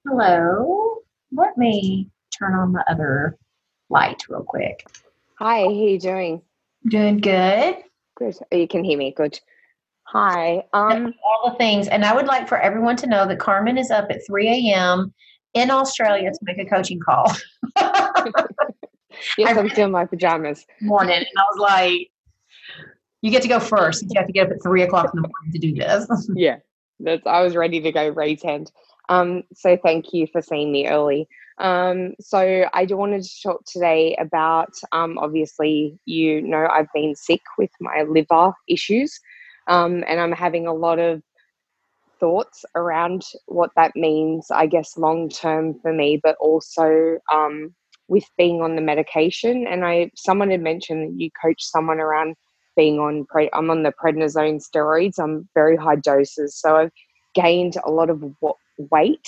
Hello. Let me turn on the other light real quick. Hi, how you doing? Doing good. Good. Oh, you can hear me. Good. Hi. All the things. And I would like for everyone to know that Carmen is up at 3 a.m. in Australia to make a coaching call. I Yes, read I'm it still in my pajamas. this morning and I was like, you get to go first since you have to get up at 3 o'clock in the morning to do this. Yeah, that's. I was ready to go raise hand. So thank you for seeing me early. So I do wanted to talk today about. Obviously, I've been sick with my liver issues, and I'm having a lot of thoughts around what that means, I guess, long term for me, but also with being on the medication. And someone had mentioned that you coach someone around being on, I'm on the prednisone steroids. I'm very high doses. So I've gained a lot of weight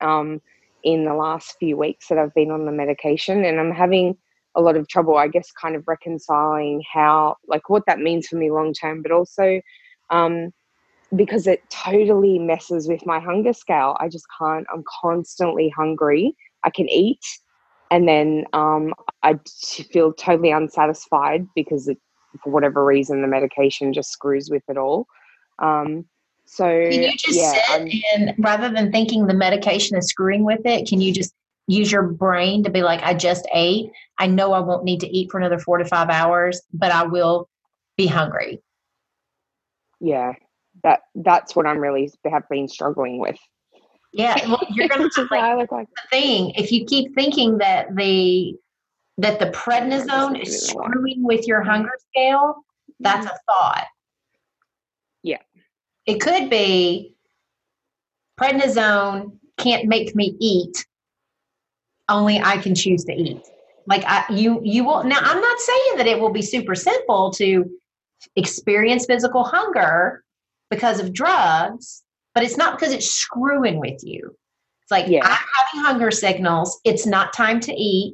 in the last few weeks that I've been on the medication. And I'm having a lot of trouble, I guess, kind of reconciling like what that means for me long term, but also um, because it totally messes with my hunger scale. I just can't. I'm constantly hungry. I can eat, and then feel totally unsatisfied because for whatever reason, the medication just screws with it all. Um, Can so you just yeah, sit and rather than thinking the medication is screwing with it, can you just use your brain to be like, I just ate. I know I won't need to eat for another 4 to 5 hours, but I will be hungry. yeah, that's what I'm really have been struggling with. Yeah, well, you're gonna Which is like why I look like the thing. If you keep thinking that the I just prednisone leave is it in the light. screwing with your hunger scale, that's a thought. Yeah, It could be prednisone can't make me eat, only I can choose to eat. Like you will now. I'm not saying that it will be super simple to experience physical hunger because of drugs, but it's not because it's screwing with you. It's like I'm yeah. having hunger signals. It's not time to eat.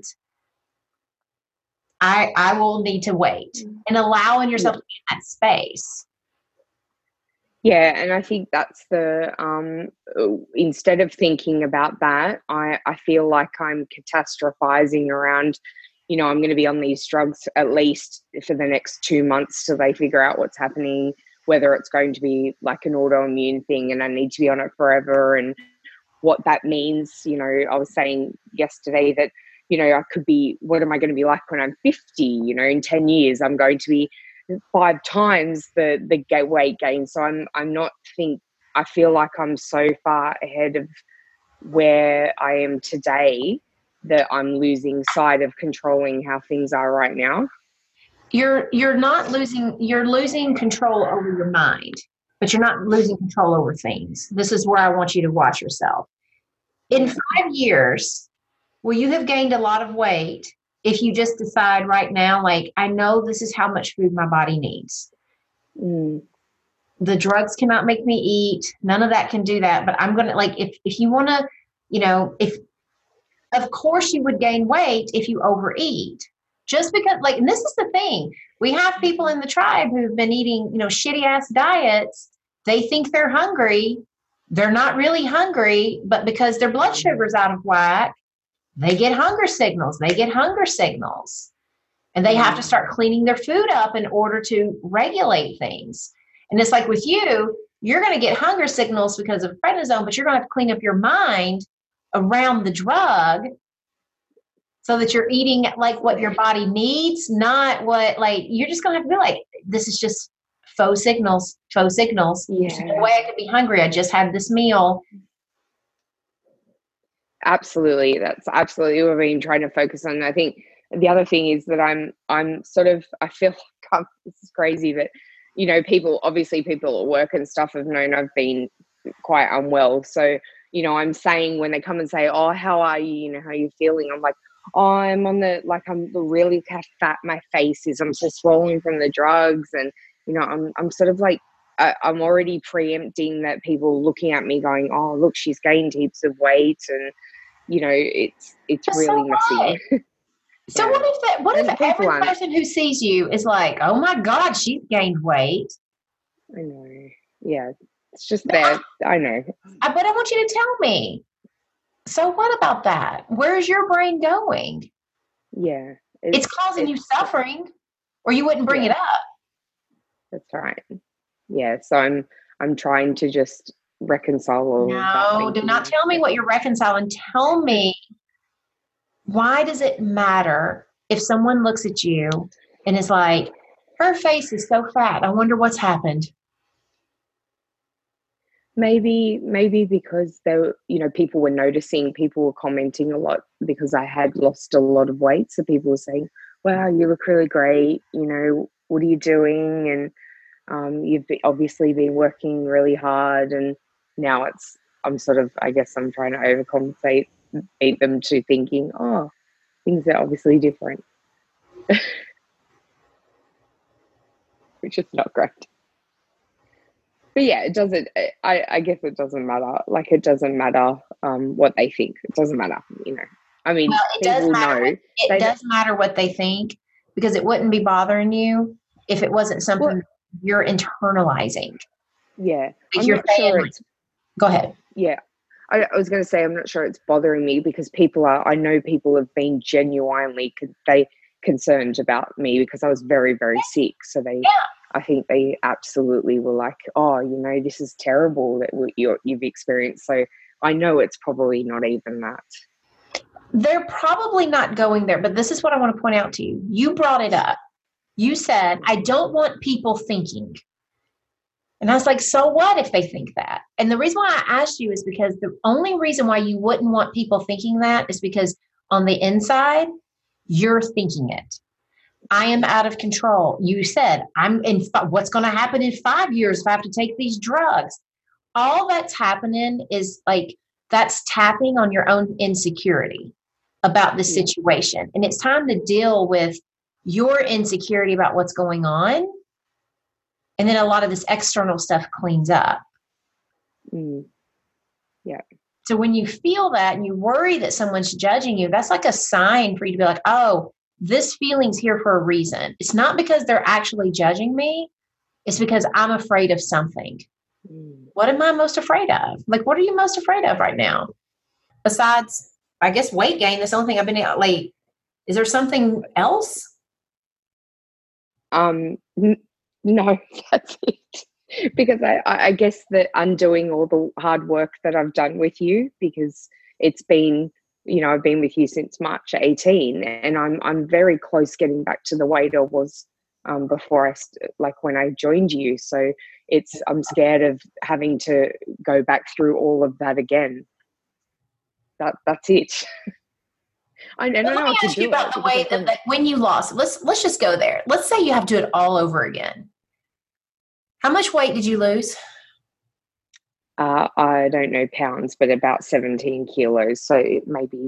I will need to wait and allowing yourself Yeah. to be in that space. Yeah, and I think that's instead of thinking about that, I feel like I'm catastrophizing around, I'm going to be on these drugs at least for the next 2 months till they figure out what's happening, whether it's going to be like an autoimmune thing and I need to be on it forever and what that means. I was saying yesterday that, I could be, what am I going to be like when I'm 50? In 10 years, I'm going to be 5 times the weight gain. So I'm not think I feel like I'm so far ahead of where I am today that I'm losing sight of controlling how things are right now. You're not losing you're losing control over your mind, but you're not losing control over things. This is where I want you to watch yourself. In Yeah. 5 years, will you have gained a lot of weight if you just decide right now, like, I know this is how much food my body needs. Mm. The drugs cannot make me eat. None of that can do that. But I'm gonna like if you wanna, if of course you would gain weight if you overeat. Just because like, and this is the thing. We have people in the tribe who've been eating, shitty ass diets. They think they're hungry. They're not really hungry, but because their blood sugar's out of whack, they get hunger signals. They get hunger signals. And they have to Mm. start cleaning their food up in order to regulate things. And it's like with you, you're going to get hunger signals because of prednisone, but you're going to have to clean up your mind around the drug so that you're eating like what your body needs, not what, like, you're just going to have to be like, this is just faux signals, faux signals. There's no Yeah. way I could be hungry. I just had this meal. Absolutely. That's absolutely what I've been trying to focus on. I think the other thing is that I'm sort of, I feel like this is crazy, but people at work and stuff have known I've been quite unwell. So, I'm saying when they come and say, "Oh, how are you? How are you feeling?" I'm like, "Oh, I'm really how fat my face is. I'm so swollen from the drugs." And, I'm sort of like, I'm already preempting that people looking at me going, "Oh, look, she's gained heaps of weight." And, it's But so really messy. what? So Yeah. what if And people every aren't, person who sees you is like, oh my God, she's gained weight? I know. Yeah. It's just But there. I know. but I want you to tell me. So what about that? Where's your brain going? Yeah, It's causing you it's suffering, or you wouldn't bring it yeah, up. that's right. Yeah, so I'm trying to just reconcile all of that No, do not thinking. tell me what you're reconciling. Tell me, why does it matter if someone looks at you and is like, her face is so fat. I wonder what's happened. Maybe because people were noticing, people were commenting a lot because I had lost a lot of weight. So people were saying, "Wow, you look really great. What are you doing?" And obviously been working really hard. And now I'm sort of, I guess I'm trying to overcompensate, beat them to thinking, oh, things are obviously different, which is not great. But yeah, it doesn't. I guess it doesn't matter. Like it doesn't matter what they think. It doesn't matter. I mean, Well, it does people matter. know It they. does matter what they think because it wouldn't be bothering you if it wasn't Well, something you're internalizing. yeah, If I'm you're not saying, sure like, it's. go ahead. Yeah, I was going to say I'm not sure it's bothering me because I know people have been genuinely concerned about me because I was very, very sick. So I think they absolutely were like, oh, this is terrible that you've experienced. So I know it's probably not even that. They're probably not going there, but this is what I want to point out to you. You brought it up. You said, I don't want people thinking. And I was like, so what if they think that? And the reason why I asked you is because the only reason why you wouldn't want people thinking that is because on the inside, you're thinking it. I am out of control. You said, what's going to happen in 5 years if I have to take these drugs? All that's happening is like, that's tapping on your own insecurity about the Yeah. situation. And it's time to deal with your insecurity about what's going on. And then a lot of this external stuff cleans up. Mm. Yeah. So when you feel that and you worry that someone's judging you, that's like a sign for you to be like, oh, this feeling's here for a reason. It's not because they're actually judging me. It's because I'm afraid of something. Mm. What am I most afraid of? Like, what are you most afraid of right now? Besides, I guess, weight gain. That's the only thing I've been like, is there something else? No, that's it. Because I guess that undoing all the hard work that I've done with you, because it's been, I've been with you since March 18, and I'm very close getting back to the weight I was before like when I joined you. So I'm scared of having to go back through all of that again. That's it. I Well, let know me I could ask you do about it the because way I've done it. that when you lost. Let's just go there. Let's say you have to do it all over again. How much weight did you lose? I don't know pounds, but about 17 kilos. So maybe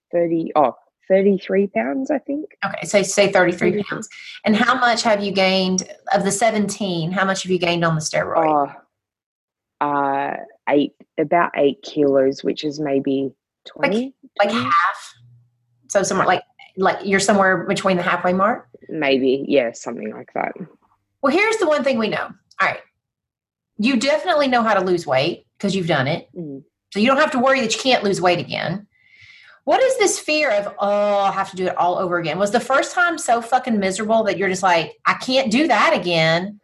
33 pounds, I think. Okay, so say 33 33. pounds. And how much have you gained of the 17? How much have you gained on the steroid? Oh, uh, about 8 kilos, which is maybe Like 20, like 20? half. So somewhere like you're somewhere between the halfway mark. Maybe, yeah, something like that. Well, here's the one thing we know. All right. You definitely know how to lose weight because you've done it. Mm. So you don't have to worry that you can't lose weight again. What is this fear of, oh, I have to do it all over again? Was the first time so fucking miserable that you're just like, I can't do that again?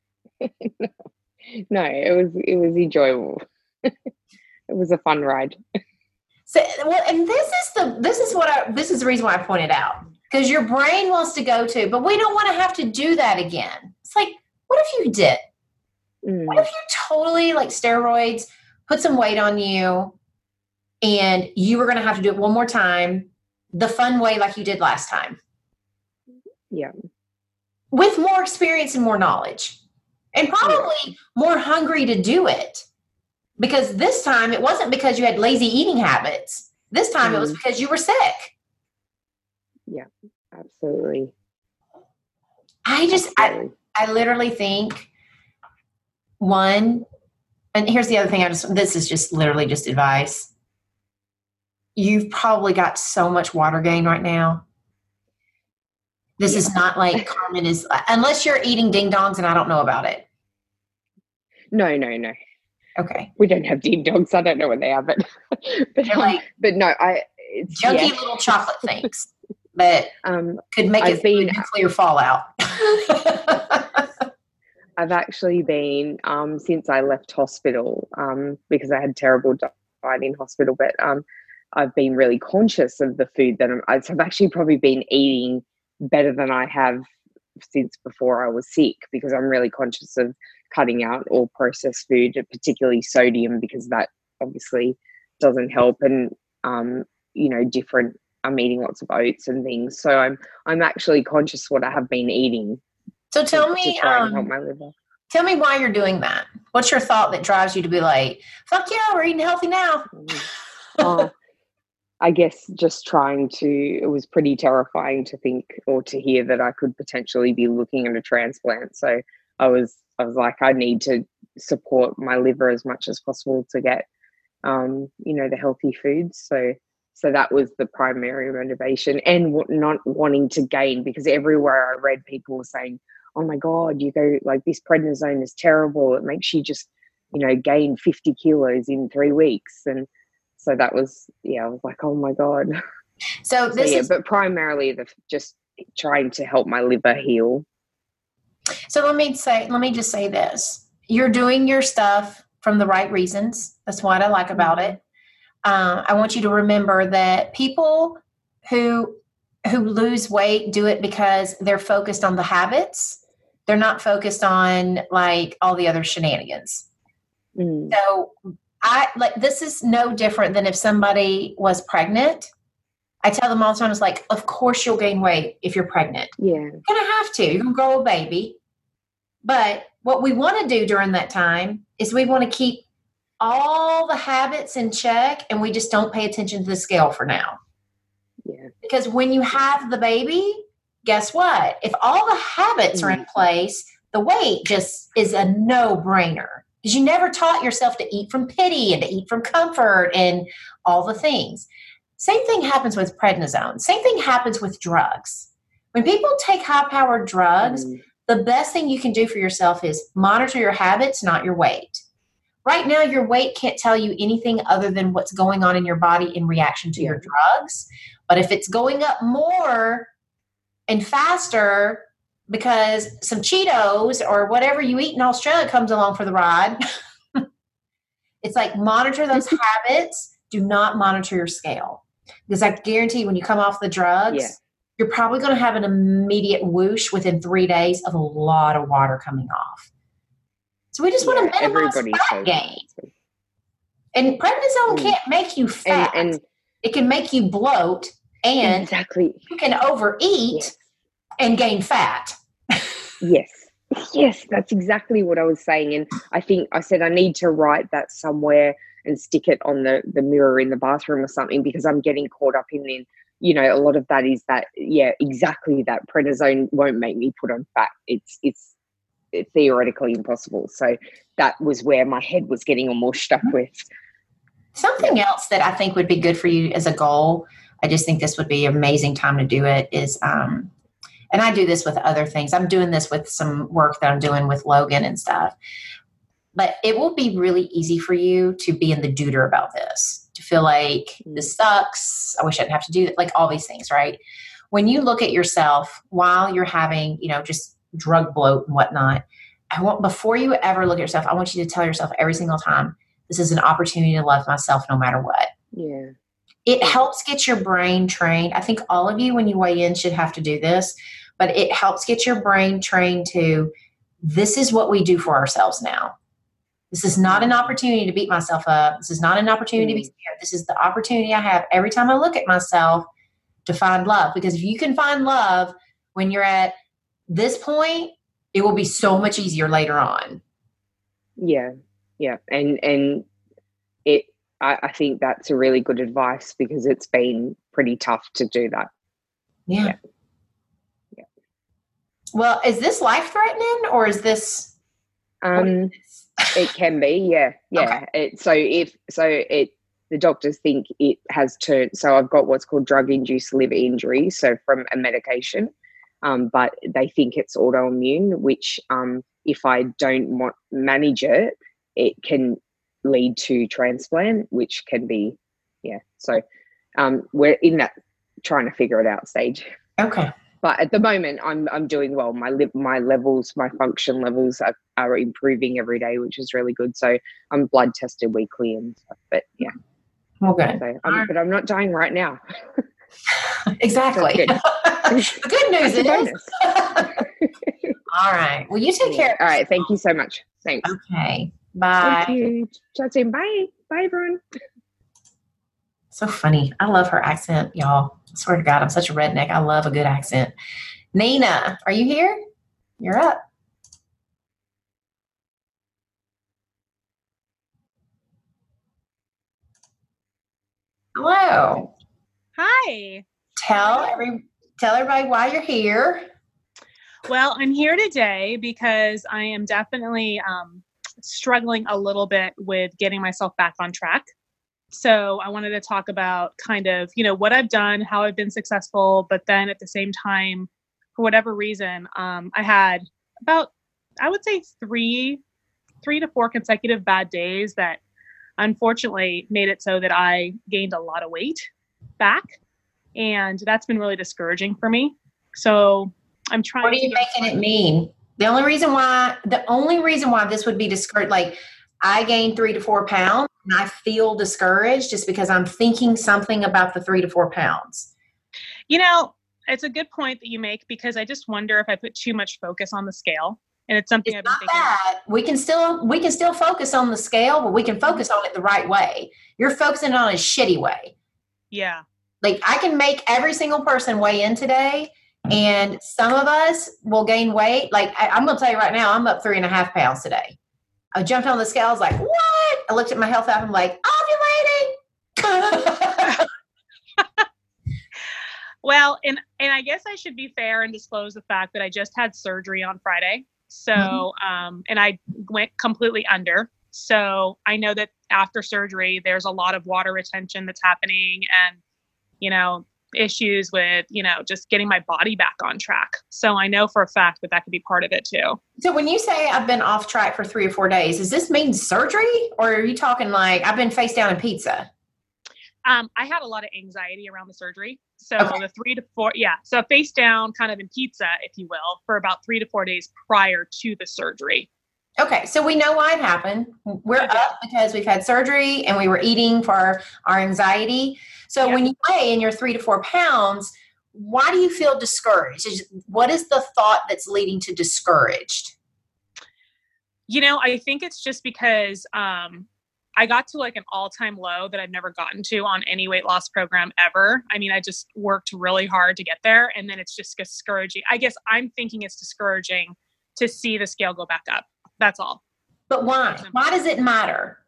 No, it was enjoyable. It was a fun ride. So, well, and this is the reason why I pointed out, because your brain wants to go to, but we don't want to have to do that again. It's like, what if you did? What if you totally like steroids, put some weight on you, and you were going to have to do it one more time, the fun way like you did last time? Yeah. With more experience and more knowledge, and probably more hungry to do it. Because this time it wasn't because you had lazy eating habits. This time it was because you were sick. Yeah, absolutely. I literally think one, and here's the other thing, this is just literally just advice. You've probably got so much water gain right now. This is not like Carmen is, unless you're eating ding dongs and I don't know about it. No. Okay. We don't have ding dongs. I don't know what they are, but They're like but no, junky little chocolate things that could make it through nuclear fallout. I've actually been, since I left hospital, because I had terrible diet in hospital, but I've been really conscious of the food that I've actually probably been eating better than I have since before I was sick, because I'm really conscious of cutting out all processed food, particularly sodium, because that obviously doesn't help. And I'm eating lots of oats and things, so I'm actually conscious what I have been eating. So tell me, to try and help my liver. Tell me why you're doing that. What's your thought that drives you to be like, fuck yeah, we're eating healthy now? I guess just it was pretty terrifying to think or to hear that I could potentially be looking at a transplant. So I was like, I need to support my liver as much as possible to get, the healthy foods. So that was the primary motivation, and not wanting to gain, because everywhere I read, people were saying, oh my God, you go like this prednisone is terrible. It makes you just, gain 50 kilos in 3 weeks. And so that was, I was like, oh my God. But primarily just trying to help my liver heal. So let me just say this. You're doing your stuff from the right reasons. That's what I like about it. I want you to remember that people who lose weight do it because they're focused on the habits. They're not focused on like all the other shenanigans. So this is no different than if somebody was pregnant. I tell them all the time, it's like, of course you'll gain weight if you're pregnant. Yeah. You're going to have to. You're going to grow a baby. But what we want to do during that time is we want to keep all the habits in check, and we just don't pay attention to the scale for now. Yeah. Because when you have the baby, guess what? If all the habits are in place, the weight just is a no-brainer. Because you never taught yourself to eat from pity and to eat from comfort and all the things. Same thing happens with prednisone. Same thing happens with drugs. When people take high-powered drugs, the best thing you can do for yourself is monitor your habits, not your weight. Right now, your weight can't tell you anything other than what's going on in your body in reaction to your drugs. But if it's going up more and faster because some Cheetos or whatever you eat in Australia comes along for the ride, it's like monitor those habits. Do not monitor your scale. Because I guarantee when you come off the drugs, you're probably going to have an immediate whoosh within 3 days of a lot of water coming off. So we just want to minimize fat gain. And prednisone can't make you fat. And it can make you bloat, and you can overeat and gain fat. Yes, that's exactly what I was saying. And I think I said I need to write that somewhere and stick it on the mirror in the bathroom or something, because I'm getting caught up in a lot of that is that, exactly that prednisone won't make me put on fat. It's theoretically impossible. So that was where my head was getting all mushed up with. Something else that I think would be good for you as a goal, I just think this would be an amazing time to do it, is, and I do this with other things. I'm doing this with some work that I'm doing with Logan and stuff. But it will be really easy for you to be in the duder about this, to feel like this sucks. I wish I didn't have to do it, like all these things, right? When you look at yourself while you're having, just drug bloat and whatnot, before you ever look at yourself, I want you to tell yourself every single time, this is an opportunity to love myself no matter what. Yeah. It helps get your brain trained. I think all of you, when you weigh in, should have to do this, but it helps get your brain trained to, this is what we do for ourselves now. This is not an opportunity to beat myself up. This is not an opportunity to be scared. This is the opportunity I have every time I look at myself to find love. Because if you can find love when you're at this point, it will be so much easier later on. Yeah. And I think that's a really good advice, because it's been pretty tough to do that. Yeah. Well, is this life-threatening, or is this? It can be, yeah. Okay. The doctors think it has turned. So I've got what's called drug-induced liver injury, so from a medication, but they think it's autoimmune, which if I don't manage it, it can lead to transplant, which can be yeah. So we're in that trying to figure it out stage. Okay. But at the moment, I'm doing well. My levels, my function levels are improving every day, which is really good. So I'm blood tested weekly and stuff. But yeah, well, good. So but I'm not dying right now. Exactly. Good. The good news is. All right. Well, you take care. All right. Thank you so much. Thanks. Okay. Bye. Thank you. Chat soon. Bye. Bye, everyone. So funny. I love her accent, y'all. I swear to God, I'm such a redneck. I love a good accent. Nina, are you here? You're up. Hello. Hi. Tell everybody why you're here. Well, I'm here today because I am definitely struggling a little bit with getting myself back on track. So I wanted to talk about kind of, what I've done, how I've been successful, but then at the same time, for whatever reason, I had about, I would say 3 to 4 consecutive bad days that unfortunately made it so that I gained a lot of weight back. And that's been really discouraging for me. So I'm trying. What are you making it mean? The only reason why this would be discouraged, like I gained 3 to 4 pounds and I feel discouraged just because I'm thinking something about the 3 to 4 pounds. It's a good point that you make, because I just wonder if I put too much focus on the scale. And it's something I've been thinking about. We can still focus on the scale, but we can focus on it the right way. You're focusing on a shitty way. Yeah. Like I can make every single person weigh in today, and some of us will gain weight. Like I'm going to tell you right now, I'm up 3.5 pounds today. I jumped on the scale. I was like, what? I looked at my health app. I'm like, ovulating. Well, and I guess I should be fair and disclose the fact that I just had surgery on Friday. So, and I went completely under. So I know that after surgery, there's a lot of water retention that's happening and, issues with, just getting my body back on track. So I know for a fact that could be part of it too. So when you say I've been off track for 3 or 4 days, does this mean surgery, or are you talking like I've been face down in pizza? I had a lot of anxiety around the surgery. So the 3 to 4, so face down kind of in pizza, if you will, for about 3 to 4 days prior to the surgery. Okay, so we know why it happened. We're up because we've had surgery and we were eating for our anxiety. So when you weigh and you're 3 to 4 pounds, why do you feel discouraged? What is the thought that's leading to discouraged? I think it's just because I got to like an all-time low that I've never gotten to on any weight loss program ever. I mean, I just worked really hard to get there, and then it's just discouraging. I guess I'm thinking it's discouraging to see the scale go back up. That's all. But why? Why does it matter?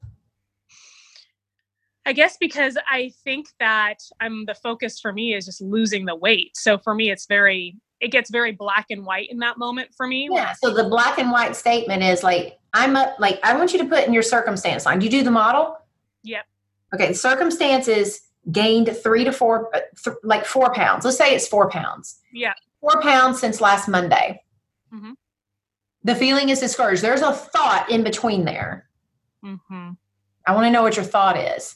I guess because I think that the focus for me is just losing the weight. So for me, it gets very black and white in that moment for me. Yeah. So the black and white statement is like, I'm up, like, I want you to put in your circumstance line. Do you do the model? Yep. Okay. The circumstances gained 3 to 4, like 4 pounds. Let's say it's 4 pounds. Yeah. 4 pounds since last Monday. Mm-hmm. The feeling is discouraged. There's a thought in between there. Mm-hmm. I want to know what your thought is.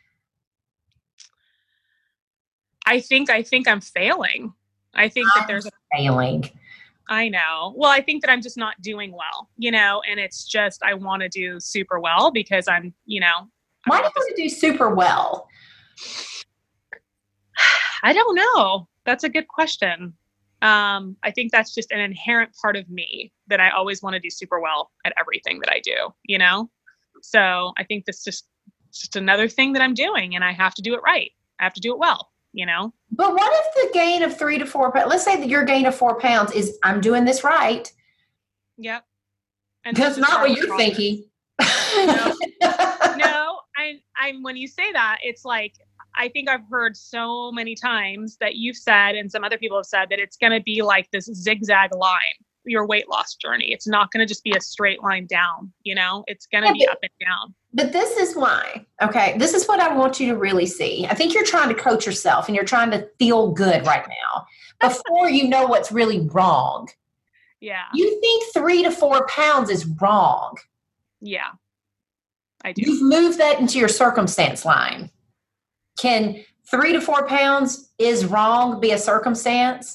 I think I'm failing. I think that there's a failing. I know. Well, I think that I'm just not doing well, and it's just, I want to do super well because I'm, Why do you want to do super well? I don't know. That's a good question. I think that's just an inherent part of me that I always want to do super well at everything that I do, So I think that's just another thing that I'm doing, and I have to do it right. I have to do it well. But what if the gain of 3 to 4 pounds, let's say that your gain of 4 pounds is, I'm doing this right. Yep. And that's not what you're thinking. No, I'm when you say that, it's like, I think I've heard so many times that you've said, and some other people have said, that it's going to be like this zigzag line, your weight loss journey. It's not going to just be a straight line down, it's going to be up and down. But this is why, okay, this is what I want you to really see. I think you're trying to coach yourself and you're trying to feel good right now before you know what's really wrong. Yeah. You think 3 to 4 pounds is wrong. Yeah, I do. You've moved that into your circumstance line. Can 3 to 4 pounds is wrong be a circumstance?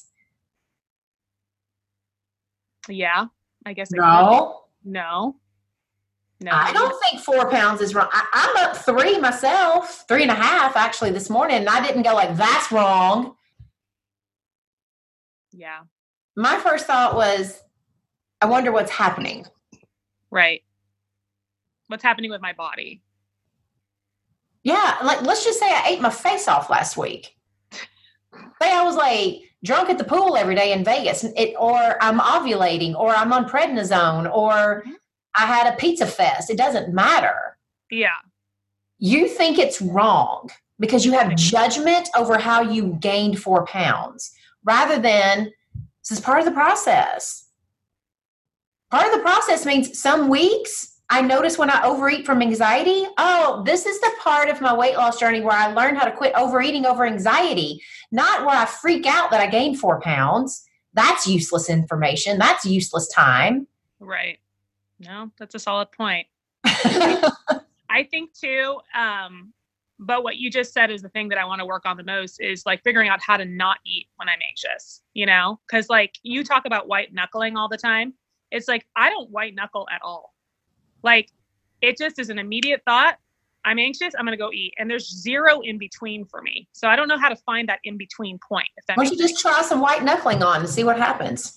Yeah, I guess it could. No. No. I don't think 4 pounds is wrong. I'm up 3 myself, 3.5 actually this morning, and I didn't go like, that's wrong. Yeah. My first thought was, I wonder what's happening. Right. What's happening with my body? Yeah, like let's just say I ate my face off last week. Say I was like drunk at the pool every day in Vegas, or I'm ovulating, or I'm on prednisone, or I had a pizza fest. It doesn't matter. Yeah. You think it's wrong because you have judgment over how you gained 4 pounds rather than this is part of the process. Part of the process means some weeks I notice when I overeat from anxiety, oh, this is the part of my weight loss journey where I learned how to quit overeating over anxiety, not where I freak out that I gained 4 pounds. That's useless information. That's useless time. Right. No, that's a solid point. I think too, but what you just said is the thing that I want to work on the most is like figuring out how to not eat when I'm anxious, because like you talk about white knuckling all the time. It's like, I don't white knuckle at all. Like it just is an immediate thought. I'm anxious. I'm going to go eat. And there's zero in between for me. So I don't know how to find that in between point. Why don't you just try some white knuckling on and see what happens?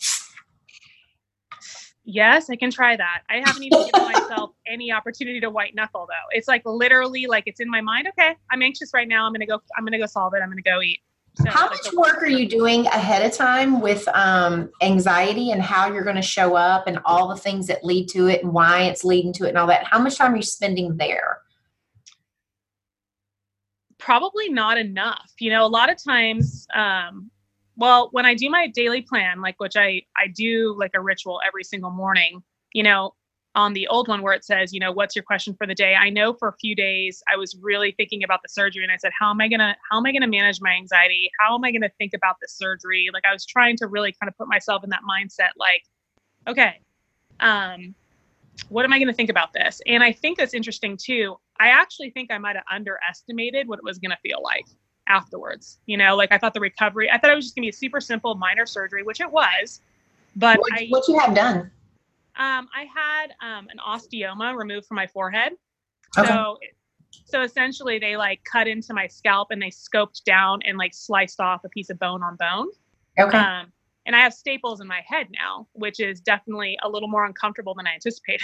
Yes, I can try that. I haven't even given myself any opportunity to white knuckle though. It's like literally like it's in my mind. Okay, I'm anxious right now. I'm gonna go solve it. I'm gonna go eat. So how much work are you doing ahead of time with anxiety and how you're going to show up and all the things that lead to it and why it's leading to it and all that? How much time are you spending there? Probably not enough. A lot of times, when I do my daily plan, like which I do like a ritual every single morning, on the old one where it says, what's your question for the day? I know for a few days I was really thinking about the surgery and I said, how am I going to manage my anxiety? How am I going to think about the surgery? Like I was trying to really kind of put myself in that mindset, like, okay, what am I going to think about this? And I think that's interesting too. I actually think I might've underestimated what it was going to feel like afterwards. Like I thought the recovery, I thought it was just gonna be a super simple minor surgery, which it was, but what you have done? I had an osteoma removed from my forehead. Okay. So essentially they like cut into my scalp and they scoped down and like sliced off a piece of bone on bone. Okay. And I have staples in my head now, which is definitely a little more uncomfortable than I anticipated.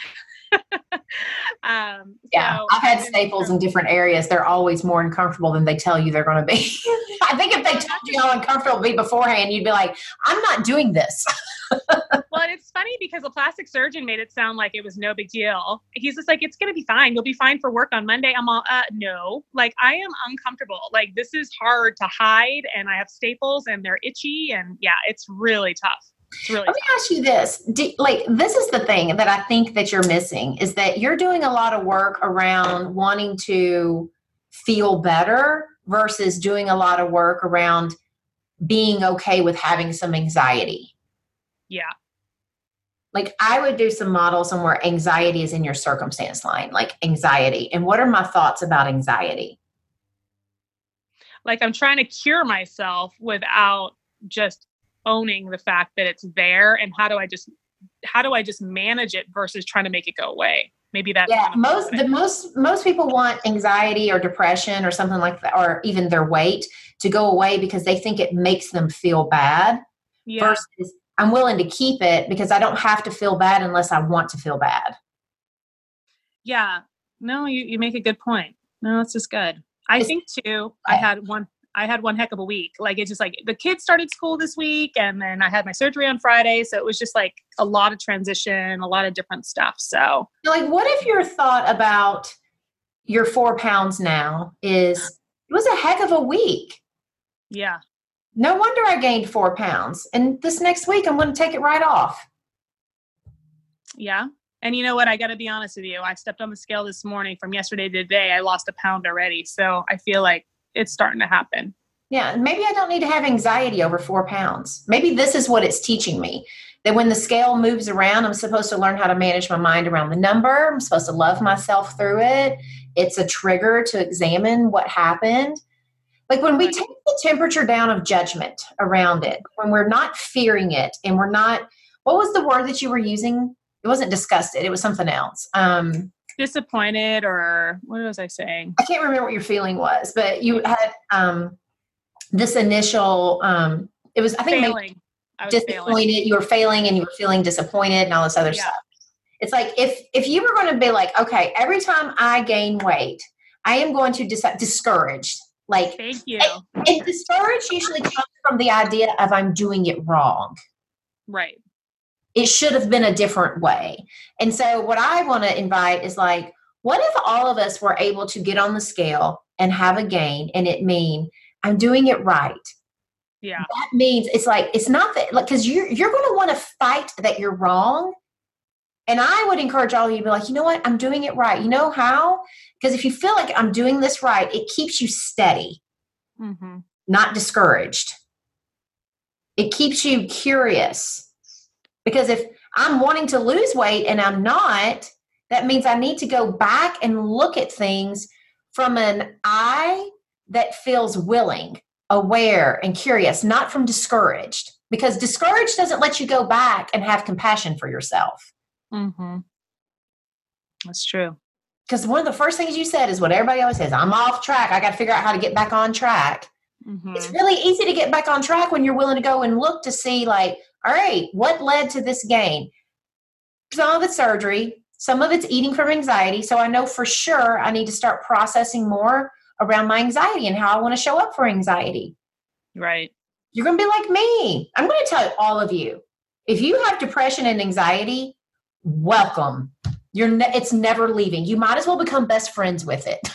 Yeah, I've had staples in different areas. They're always more uncomfortable than they tell you they're going to be. I think if they told you how uncomfortable it'd be beforehand, you'd be like, I'm not doing this. Well, and it's funny because the plastic surgeon made it sound like it was no big deal. He's just like, it's going to be fine. You'll be fine for work on Monday. I'm all, no, like I am uncomfortable. Like this is hard to hide and I have staples and they're itchy and yeah, it's really tough. Let me ask you this. This is the thing that I think that you're missing is that you're doing a lot of work around wanting to feel better versus doing a lot of work around being okay with having some anxiety. Yeah. Like I would do some models on where anxiety is in your circumstance line, like anxiety. And what are my thoughts about anxiety? Like I'm trying to cure myself without just owning the fact that it's there, and how do I just manage it versus trying to make it go away? Maybe that's most people want anxiety or depression or something like that, or even their weight to go away because they think it makes them feel bad. Yeah. Versus I'm willing to keep it because I don't have to feel bad unless I want to feel bad. Yeah. No, you make a good point. No, it's just good. I think too, I had one heck of a week. Like it's just like the kids started school this week and then I had my surgery on Friday. So it was just like a lot of transition, a lot of different stuff. So like, what if your thought about your 4 pounds now is, it was a heck of a week. Yeah. No wonder I gained 4 pounds. And this next week, I'm going to take it right off. Yeah. And you know what? I got to be honest with you. I stepped on the scale this morning from yesterday to today. I lost a pound already. So I feel like it's starting to happen. Yeah. Maybe I don't need to have anxiety over 4 pounds. Maybe this is what it's teaching me. That when the scale moves around, I'm supposed to learn how to manage my mind around the number. I'm supposed to love myself through it. It's a trigger to examine what happened. Like when we take the temperature down of judgment around it, when we're not fearing it and we're not, what was the word that you were using? It wasn't disgusted. It was something else. Disappointed, or what was I saying? I can't remember what your feeling was, but you had this initial, it was, I think, failing. I was disappointed. failing. You were failing and you were feeling disappointed and all this other stuff. It's like, if you were going to be like, okay, every time I gain weight, I am going to discouraged. Like, thank you. And discouraged usually comes from the idea of I'm doing it wrong. Right. It should have been a different way. And so what I want to invite is like, what if all of us were able to get on the scale and have a gain and it mean I'm doing it right? Yeah. That means it's like, it's not that, like, because you're going to want to fight that you're wrong. And I would encourage all of you to be like, you know what? I'm doing it right. You know how? Because if you feel like I'm doing this right, it keeps you steady, not discouraged. It keeps you curious. Because if I'm wanting to lose weight and I'm not, that means I need to go back and look at things from an eye that feels willing, aware, and curious, not from discouraged. Because discouraged doesn't let you go back and have compassion for yourself. That's true. Because one of the first things you said is what everybody always says, I'm off track. I got to figure out how to get back on track. It's really easy to get back on track when you're willing to go and look to see, like, all right, what led to this gain? Some of it's surgery. Some of it's eating from anxiety. So I know for sure I need to start processing more around my anxiety and how I want to show up for anxiety. Right. You're going to be like me. I'm going to tell all of you, if you have depression and anxiety, welcome. It's never leaving. You might as well become best friends with it.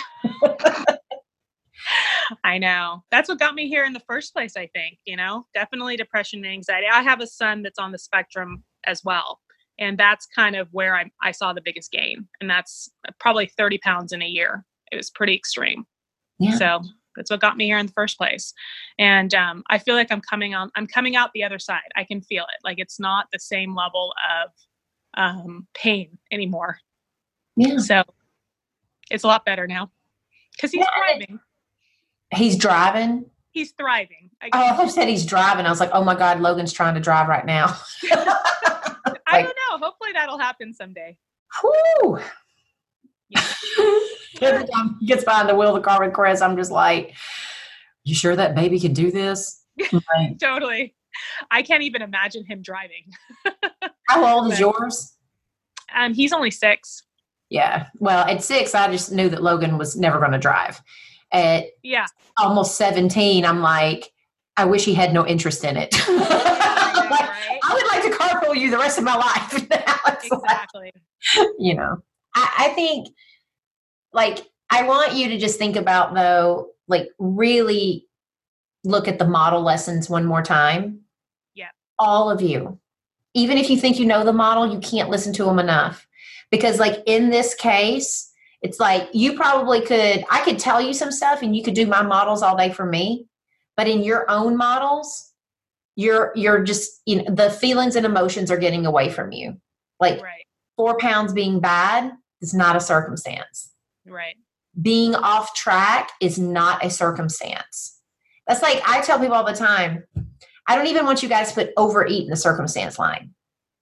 I know. That's what got me here in the first place, I think, definitely depression and anxiety. I have a son that's on the spectrum as well. And that's kind of where I saw the biggest gain. And that's probably 30 pounds in a year. It was pretty extreme. Yeah. So that's what got me here in the first place. And I feel like I'm coming out the other side. I can feel it. Like it's not the same level of pain anymore. Yeah. So it's a lot better now because he's thriving. He's driving? He's thriving. I thought you said he's driving. I was like, oh my God, Logan's trying to drive right now. I don't know. Hopefully that'll happen someday. Whoo! Yeah. Every time he gets behind the wheel of the car with Chris, I'm just like, you sure that baby can do this? Like, totally. I can't even imagine him driving. How old is yours? He's only 6. Yeah. Well, at 6, I just knew that Logan was never going to drive. At almost 17, I'm like, I wish he had no interest in it. Right? I would like to carpool you the rest of my life. Exactly. Like, I think, like, I want you to just think about, though, like, really look at the model lessons one more time. Yeah. All of you. Even if you think you know the model, you can't listen to them enough. Because, like, in this case, it's like you probably I could tell you some stuff and you could do my models all day for me. But in your own models, you're just, the feelings and emotions are getting away from you. Like 4 pounds being bad is not a circumstance. Right. Being off track is not a circumstance. That's like, I tell people all the time, I don't even want you guys to put overeat in the circumstance line.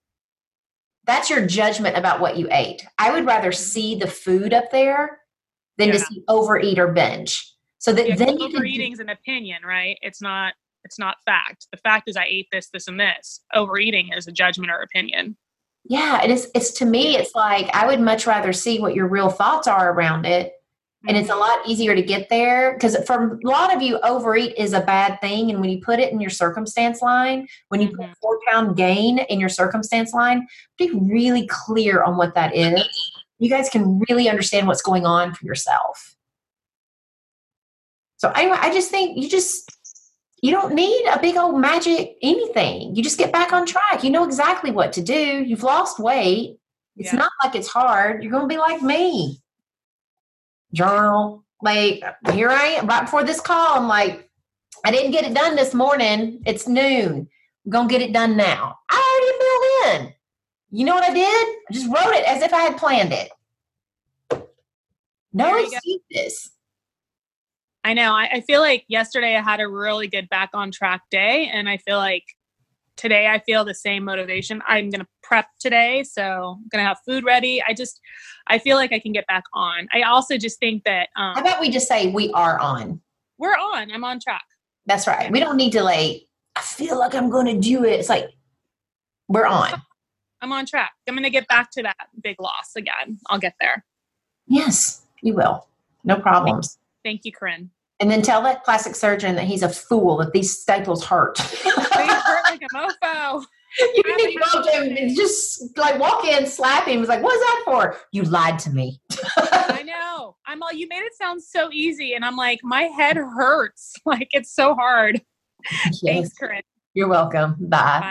That's your judgment about what you ate. I would rather see the food up there than to see overeat or binge. So that then you overeating is an opinion, right? It's not fact. The fact is I ate this, this, and this. Overeating is a judgment or opinion. Yeah, it's to me, it's like I would much rather see what your real thoughts are around it. And it's a lot easier to get there because for a lot of you, overeat is a bad thing. And when you put it in your circumstance line, when you put 4 pound gain in your circumstance line, be really clear on what that is. You guys can really understand what's going on for yourself. So anyway, I just think you don't need a big old magic anything. You just get back on track. You know exactly what to do. You've lost weight. It's not like it's hard. You're going to be like me. Journal. Like, here I am right before this call. I'm like, I didn't get it done this morning. It's noon. I'm going to get it done now. I already filled in. You know what I did? I just wrote it as if I had planned it. No excuses. I know. I feel like yesterday I had a really good back on track day, and I feel like today I feel the same motivation. I'm going to prep today, so I'm going to have food ready. I feel like I can get back on. I also just think that How about we just say we are on? we're on. I'm on track. That's right. We don't need to I feel like I'm going to do it. It's like we're on. I'm on track. I'm going to get back to that big loss again. I'll get there. Yes, you will. No problems. Thank you, Corinne. And then tell that plastic surgeon that he's a fool, that these staples hurt. They hurt like a mofo. You need to go to him and just walk in, slap him. It's like, what's that for? You lied to me. I know. You made it sound so easy. And I'm like, my head hurts. Like, it's so hard. Yes. Thanks, Corinne. You're welcome. Bye.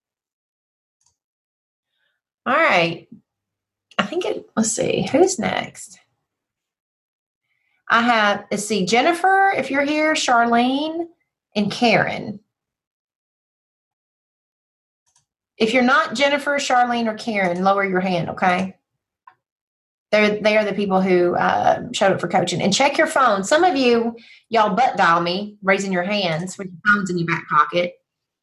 All right. Let's see. Who's next? Let's see, Jennifer, if you're here, Charlene, and Karen. If you're not Jennifer, Charlene, or Karen, lower your hand, okay? They are the people who showed up for coaching. And check your phone. Some of y'all butt dial me, raising your hands with your phones in your back pocket.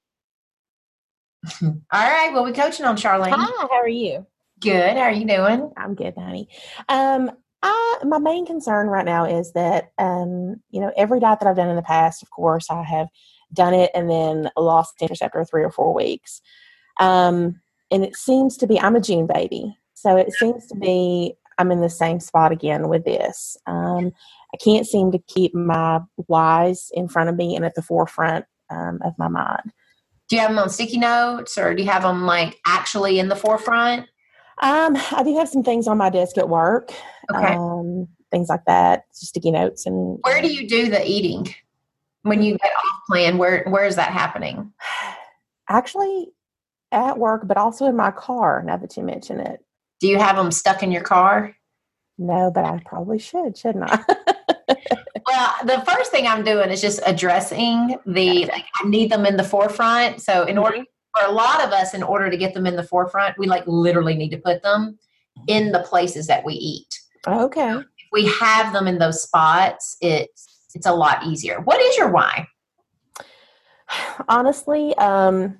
All right, well, we're coaching on Charlene. Hi, how are you? Good. How are you doing? I'm good, honey. My main concern right now is that, every diet that I've done in the past, of course, I have done it and then lost interest after 3 or 4 weeks. And it seems to be, I'm a June baby. So it seems to be, I'm in the same spot again with this. I can't seem to keep my whys in front of me and at the forefront of my mind. Do you have them on sticky notes, or do you have them actually in the forefront? I do have some things on my desk at work. Okay. Things like that, sticky notes. And where do you do the eating when you get off plan? Where is that happening? Actually, at work, but also in my car. Now that you mention it, do you have them stuck in your car? No, but I probably shouldn't I? Well, the first thing I'm doing is just addressing I need them in the forefront. So for a lot of us, in order to get them in the forefront, we literally need to put them in the places that we eat. Okay. If we have them in those spots, it's a lot easier. What is your why? Honestly, right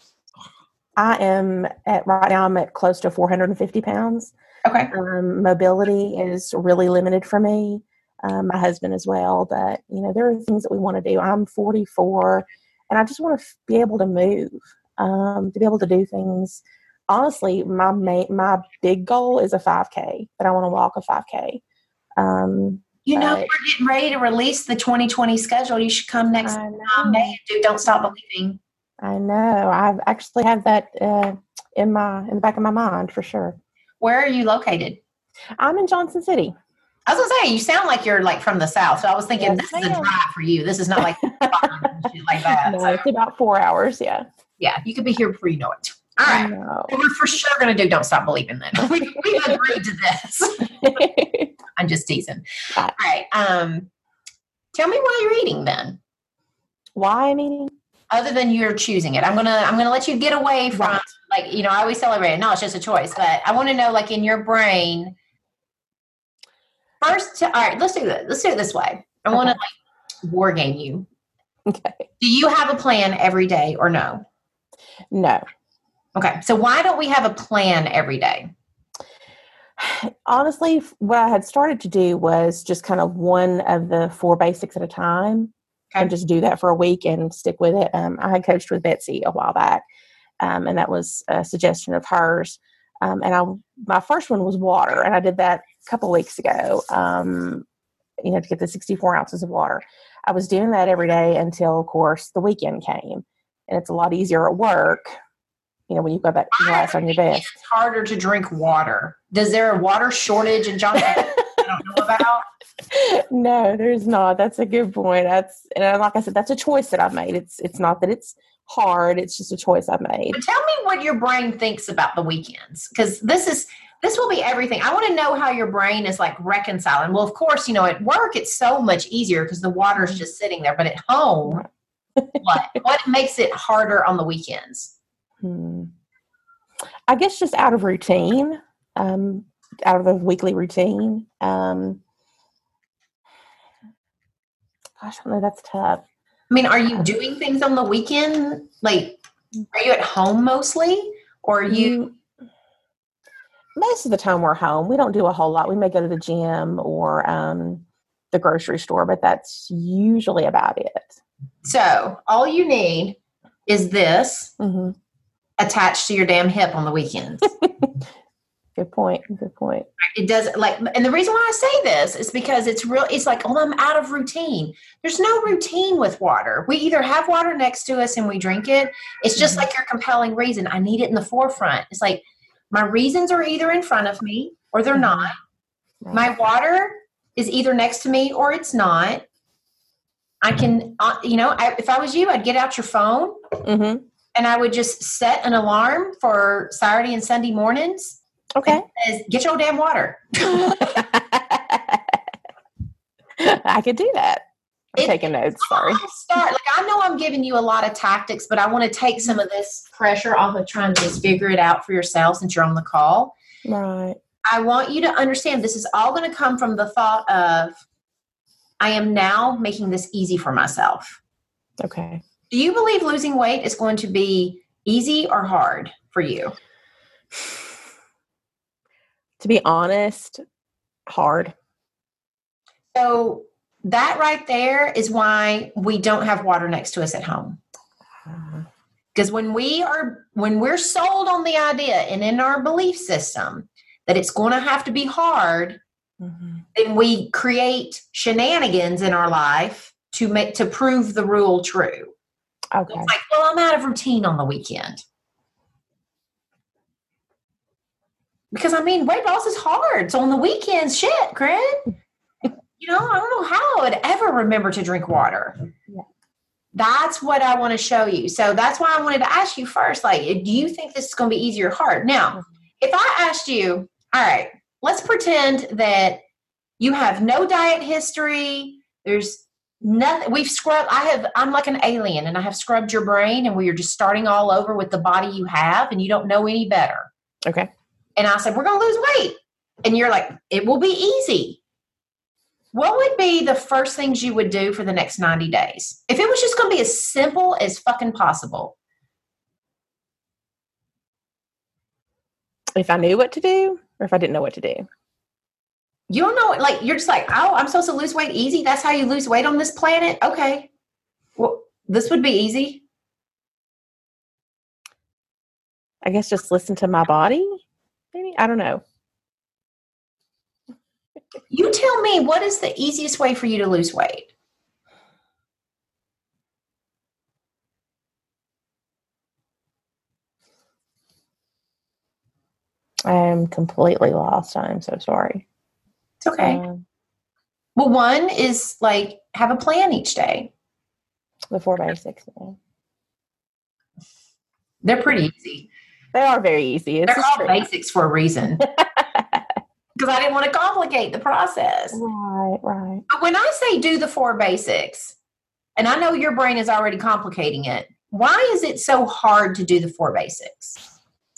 now I'm at close to 450 pounds. Okay. Mobility is really limited for me. My husband as well, but there are things that we want to do. I'm 44 and I just want to be able to move, to be able to do things. Honestly, my big goal is a 5K, but I want to walk a 5K. We're getting ready to release the 2020 schedule. You should come next May and do Don't Stop Believing. I know. I've actually had that in the back of my mind for sure. Where are you located? I'm in Johnson City. I was going to say, you sound like you're from the South. So I was thinking, this is a drive for you. This is not shit like that. No, it's about 4 hours. Yeah. Yeah. You could be here before you know it. All right. We're for sure going to do Don't Stop Believing then. We've agreed to this. I'm just teasing. All right. Tell me why you're eating then. Why I'm eating? Other than you're choosing it. I'm gonna let you get away from I always celebrate it. No, it's just a choice. But I want to know, in your brain. First, all right, let's do this. Let's do it this way. I want to war game you. Okay. Do you have a plan every day or no? No. Okay. So why don't we have a plan every day? Honestly, what I had started to do was just kind of one of the 4 basics at a time. And just do that for a week and stick with it. I had coached with Betsy a while back, and that was a suggestion of hers. My first one was water, and I did that a couple of weeks ago, to get the 64 ounces of water. I was doing that every day until, of course, the weekend came. And it's a lot easier at work, when you've got that glass on your desk. It's harder to drink water. Is there a water shortage in Johnson I don't know about? No, there's not. That's a good point. And like I said, that's a choice that I've made. It's not that it's hard. It's just a choice I've made. But tell me what your brain thinks about the weekends, because this will be everything. I want to know how your brain is reconciling. Well, of course, at work it's so much easier because the water is just sitting there. But at home, what makes it harder on the weekends? I guess just out of routine, out of the weekly routine. Gosh, I know that's tough. I mean, are you doing things on the weekend? Like, are you at home mostly? Or are you? Most of the time we're home. We don't do a whole lot. We may go to the gym or the grocery store, but that's usually about it. So all you need is this attached to your damn hip on the weekends. Good point. Good point. It does and the reason why I say this is because it's like, oh, I'm out of routine. There's no routine with water. We either have water next to us and we drink it. It's just like your compelling reason. I need it in the forefront. It's like my reasons are either in front of me or they're not. Right. My water is either next to me or it's not. I can, if I was you, I'd get out your phone and I would just set an alarm for Saturday and Sunday mornings. Okay. Get your damn water. I could do that. I'm taking notes. Sorry. I know I'm giving you a lot of tactics, but I want to take some of this pressure off of trying to just figure it out for yourself since you're on the call. Right. I want you to understand this is all going to come from the thought of, I am now making this easy for myself. Okay. Do you believe losing weight is going to be easy or hard for you? To be honest, hard. So that right there is why we don't have water next to us at home. Because when we're sold on the idea and in our belief system that it's going to have to be hard, then we create shenanigans in our life to prove the rule true. Okay. It's like, well, I'm out of routine on the weekend. Because, weight loss is hard. So on the weekends, shit, Corinne, I don't know how I would ever remember to drink water. Yeah. That's what I want to show you. So that's why I wanted to ask you first, do you think this is going to be easy or hard? Now, if I asked you, all right, let's pretend that you have no diet history. There's nothing. We've scrubbed. I'm like an alien and I have scrubbed your brain and we're just starting all over with the body you have and you don't know any better. Okay. And I said, we're going to lose weight. And you're like, it will be easy. What would be the first things you would do for the next 90 days? If it was just going to be as simple as fucking possible. If I knew what to do or if I didn't know what to do? You don't know, you're just like, oh, I'm supposed to lose weight easy? That's how you lose weight on this planet? Okay. Well, this would be easy. I guess just listen to my body. Maybe, I don't know. You tell me, what is the easiest way for you to lose weight? I'm completely lost. I'm so sorry. It's okay. Well, one is have a plan each day. The 4 basics. Yeah. They're pretty easy. They are very easy. They're called basics for a reason. Because I didn't want to complicate the process. Right. But when I say do the 4 basics, and I know your brain is already complicating it, why is it so hard to do the 4 basics?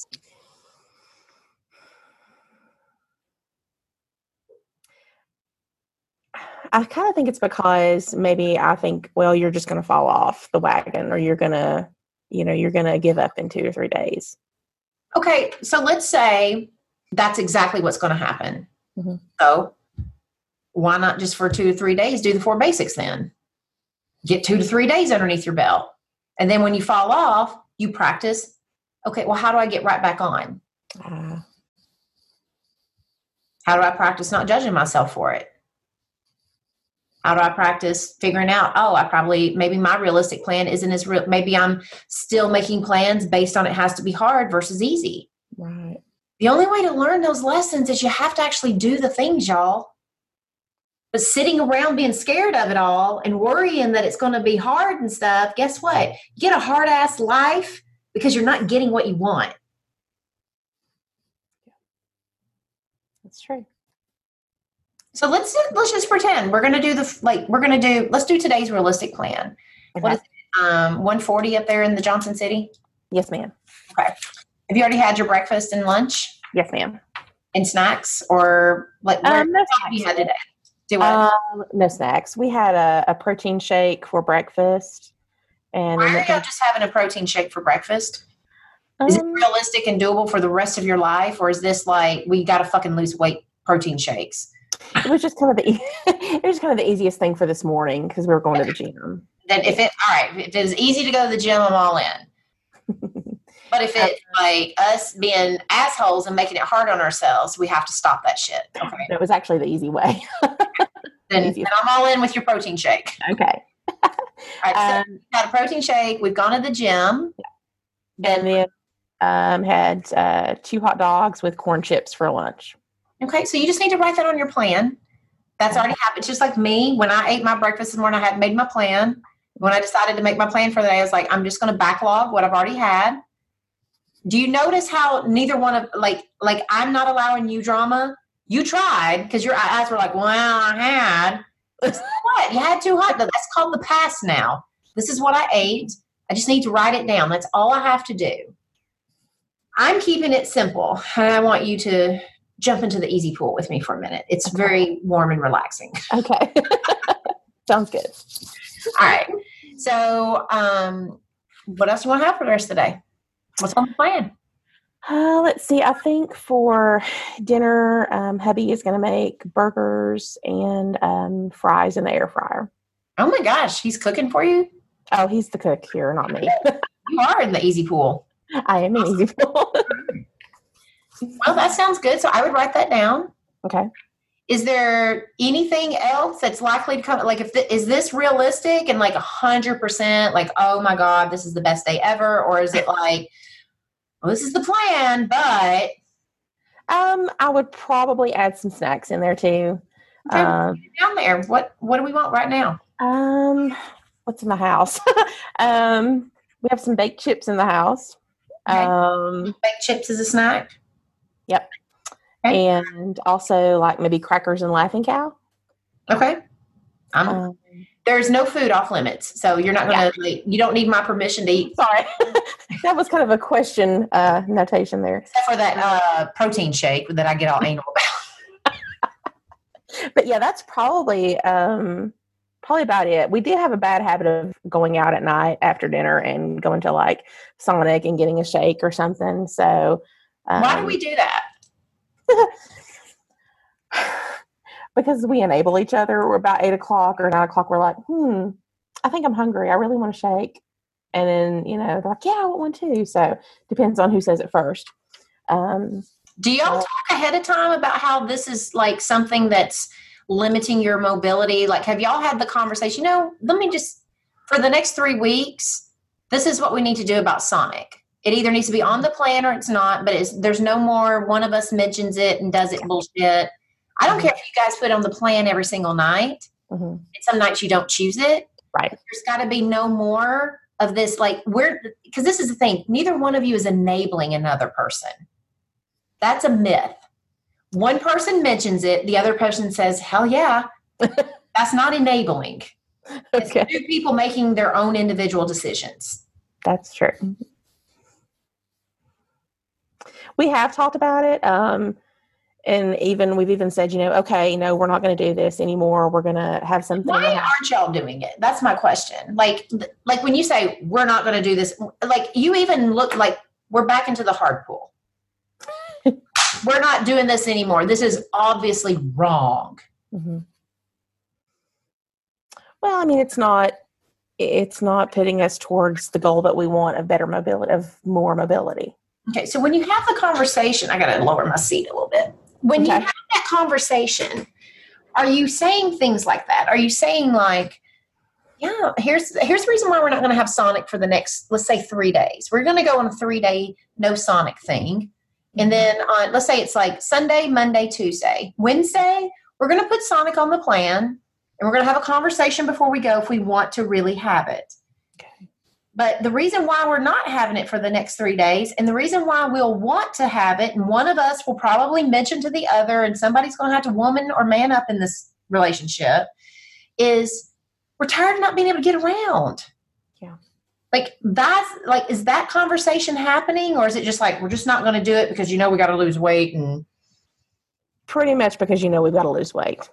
I kind of think it's because maybe I think, well, you're just going to fall off the wagon or you're going to give up in 2 or 3 days. Okay, so let's say that's exactly what's going to happen. So why not just for 2 to 3 days do the 4 basics then? Get 2 to 3 days underneath your belt. And then when you fall off, you practice. Okay, well, how do I get right back on? How do I practice not judging myself for it? How do I practice figuring out, maybe my realistic plan isn't as real. Maybe I'm still making plans based on it has to be hard versus easy. Right. The only way to learn those lessons is you have to actually do the things, y'all. But sitting around being scared of it all and worrying that it's going to be hard and stuff, guess what? You get a hard-ass life because you're not getting what you want. That's true. So let's just pretend we're going to do let's do today's realistic plan. Okay. What is it? 140 up there in the Johnson City? Yes, ma'am. Okay. Have you already had your breakfast and lunch? Yes, ma'am. And snacks or what have you had today? Do what? No snacks. We had a protein shake for breakfast. And why are y'all just having a protein shake for breakfast? Is it realistic and doable for the rest of your life? Or is this like, we got to fucking lose weight protein shakes? It was just kind of the easiest thing for this morning because we were going to the gym. Then if it is easy to go to the gym, I'm all in. But if it's like us being assholes and making it hard on ourselves, we have to stop that shit. Okay. It was actually the easy way. then I'm all in with your protein shake. Okay. All right, so we've got a protein shake. We've gone to the gym. And then had 2 hot dogs with corn chips for lunch. Okay, so you just need to write that on your plan. That's already happened. It's just like me. When I ate my breakfast this morning, I had made my plan. When I decided to make my plan for the day, I was like, I'm just going to backlog what I've already had. Do you notice how neither one of, like I'm not allowing you drama? You tried because your eyes were like, well, I had. What? You had 2 hot dogs. That's called the past now. This is what I ate. I just need to write it down. That's all I have to do. I'm keeping it simple, and I want you to jump into the easy pool with me for a minute. It's very warm and relaxing. Okay. Sounds good. All right. So what else do you want to have for the rest of the day? What's on the plan? Let's see. I think for dinner, hubby is going to make burgers and fries in the air fryer. Oh, my gosh. He's cooking for you? Oh, he's the cook here, not me. You are in the easy pool. I am in easy pool. Well, that sounds good. So I would write that down. Okay. Is there anything else that's likely to come? Like, is this realistic and like 100%? Like, oh my God, this is the best day ever, or is it like, well, this is the plan, but I would probably add some snacks in there too. Okay, down there. What do we want right now? What's in the house? We have some baked chips in the house. Okay. Baked chips is a snack. Yep. Okay. And also like maybe crackers and Laughing Cow. Okay. There's no food off limits, so you're not going to. You don't need my permission to eat. Sorry, that was kind of a question notation there. Except for that protein shake that I get all anal about. But yeah, that's probably about it. We did have a bad habit of going out at night after dinner and going to like Sonic and getting a shake or something. So why do we do that? Because we enable each other. We're about 8:00 or 9:00. We're like, I think I'm hungry. I really want a shake. And then, they're like, yeah, I want one too. So depends on who says it first. Do y'all talk ahead of time about how this is like something that's limiting your mobility? Like, have y'all had the conversation, let me just, for the next 3 weeks, this is what we need to do about Sonic. It either needs to be on the plan or it's not, but there's no more one of us mentions it and does it bullshit. I don't care if you guys put it on the plan every single night. Mm-hmm. And some nights you don't choose it. Right. There's got to be no more of this, like, because this is the thing. Neither one of you is enabling another person. That's a myth. One person mentions it. The other person says, hell yeah. That's not enabling. It's 2 people making their own individual decisions. That's true. We have talked about it. And we've even said, okay, no, we're not going to do this anymore. We're going to have something. Why aren't y'all doing it? That's my question. Like when you say we're not going to do this, like you even look like we're back into the hard pool. We're not doing this anymore. This is obviously wrong. Mm-hmm. Well, I mean, it's not putting us towards the goal that we want of better mobility, of more mobility. Okay. So when you have the conversation, I got to lower my seat a little bit. When you have that conversation, are you saying things like that? Are you saying like, yeah, here's the reason why we're not going to have Sonic for the next, let's say 3 days. We're going to go on a 3-day no Sonic thing. And then on, let's say it's like Sunday, Monday, Tuesday, Wednesday, we're going to put Sonic on the plan and we're going to have a conversation before we go if we want to really have it. Okay. But the reason why we're not having it for the next 3 days and the reason why we'll want to have it, and one of us will probably mention to the other and somebody's going to have to woman or man up in this relationship, is we're tired of not being able to get around. Yeah. Like that's like, is that conversation happening, or is it just like, we're just not going to do it because we got to lose weight? And pretty much because we've got to lose weight.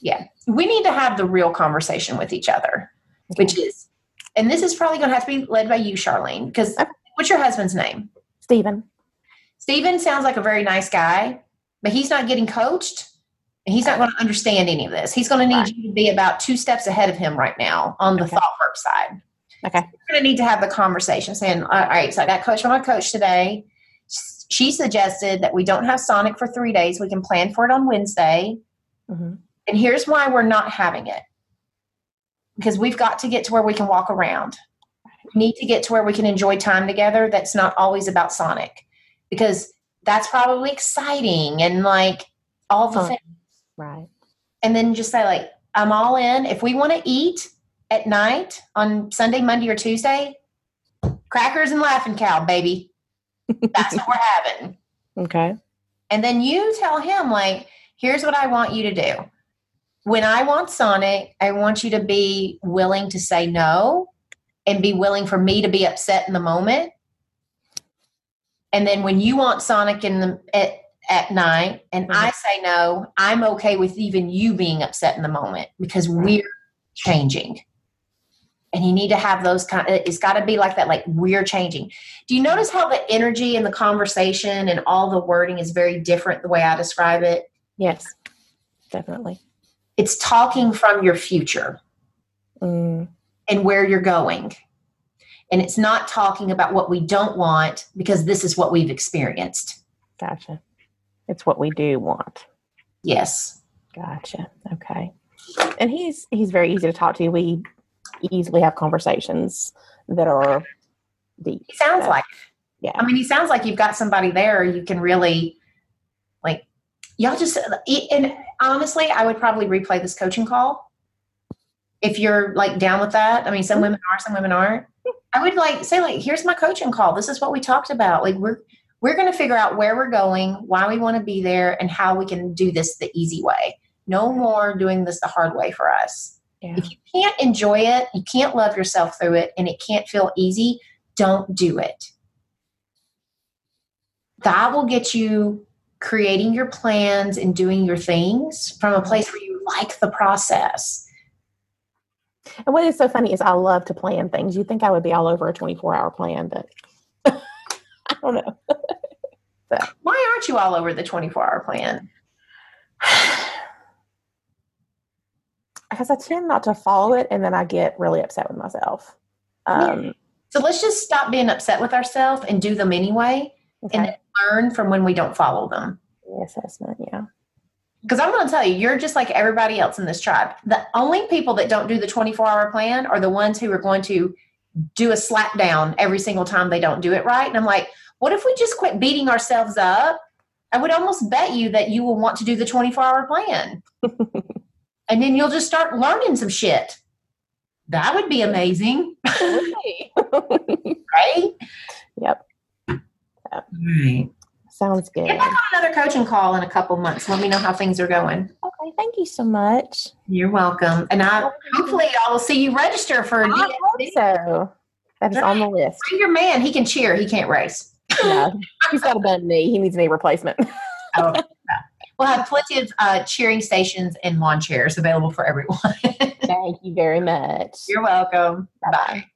Yeah. We need to have the real conversation with each other, which is, and this is probably going to have to be led by you, Charlene, because what's your husband's name? Stephen. Stephen sounds like a very nice guy, but he's not getting coached, and he's not going to understand any of this. He's going to need you to be about 2 steps ahead of him right now on the thought work side. Okay. So we're going to need to have the conversation saying, all right, so I got coached by my coach today. She suggested that we don't have Sonic for 3 days. We can plan for it on Wednesday. Mm-hmm. And here's why we're not having it. Because we've got to get to where we can walk around. We need to get to where we can enjoy time together that's not always about Sonic. Because that's probably exciting and like all the things. Right. And then just say like, I'm all in. If we want to eat at night on Sunday, Monday, or Tuesday, crackers and Laughing Cow, baby. That's what we're having. Okay. And then you tell him like, here's what I want you to do. When I want Sonic, I want you to be willing to say no and be willing for me to be upset in the moment. And then when you want Sonic at night and I say no, I'm okay with even you being upset in the moment because we're changing. And you need to have those it's got to be like that, like we're changing. Do you notice how the energy and the conversation and all the wording is very different the way I describe it? Yes, definitely. It's talking from your future and where you're going. And it's not talking about what we don't want because this is what we've experienced. Gotcha. It's what we do want. Yes. Gotcha. Okay. And he's very easy to talk to. We easily have conversations that are deep. He sounds like. Yeah. I mean, he sounds like you've got somebody there you can really, like, y'all just, and honestly, I would probably replay this coaching call if you're like down with that. I mean, some women are, some women aren't. I would like say like, here's my coaching call. This is what we talked about. Like we're going to figure out where we're going, why we want to be there, and how we can do this the easy way. No more doing this the hard way for us. Yeah. If you can't enjoy it, you can't love yourself through it, and it can't feel easy, don't do it. That will get you creating your plans and doing your things from a place where you like the process. And what is so funny is I love to plan things. You'd think I would be all over a 24-hour plan, but I don't know. So. Why aren't you all over the 24-hour plan? Because I tend not to follow it, and then I get really upset with myself. So let's just stop being upset with ourselves and do them anyway, and then learn from when we don't follow them. Reassessment, yeah. Because I'm going to tell you, you're just like everybody else in this tribe. The only people that don't do the 24-hour plan are the ones who are going to do a slap down every single time they don't do it right. And I'm like, what if we just quit beating ourselves up? I would almost bet you that you will want to do the 24-hour plan. And then you'll just start learning some shit. That would be amazing. Right? Yep. Right. Sounds good. Get back on another coaching call in a couple months. Let me know how things are going. Okay. Thank you so much. You're welcome. And hopefully I will see you register for I hope so. That is on the list. Bring your man. He can cheer. He can't race. Yeah. He's got a bad knee. He needs a knee replacement. Oh, yeah. We'll have plenty of cheering stations and lawn chairs available for everyone. Thank you very much. You're welcome. Bye.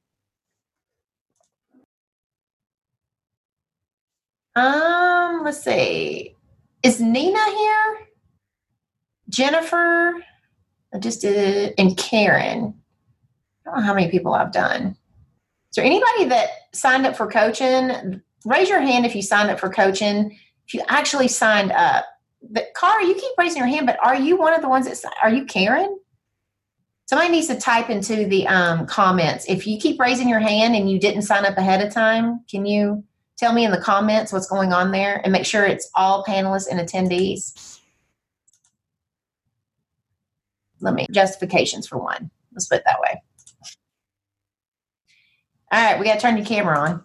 Let's see. Is Nina here? Jennifer? I just did it. And Karen. I don't know how many people I've done. Is there anybody that signed up for coaching? Raise your hand if you signed up for coaching. If you actually signed up. But Cara, you keep raising your hand, but are you one of the ones are you Karen? Somebody needs to type into the comments. If you keep raising your hand and you didn't sign up ahead of time, can you tell me in the comments what's going on there and make sure it's all panelists and attendees? Justifications for one. Let's put it that way. All right, we got to turn your camera on.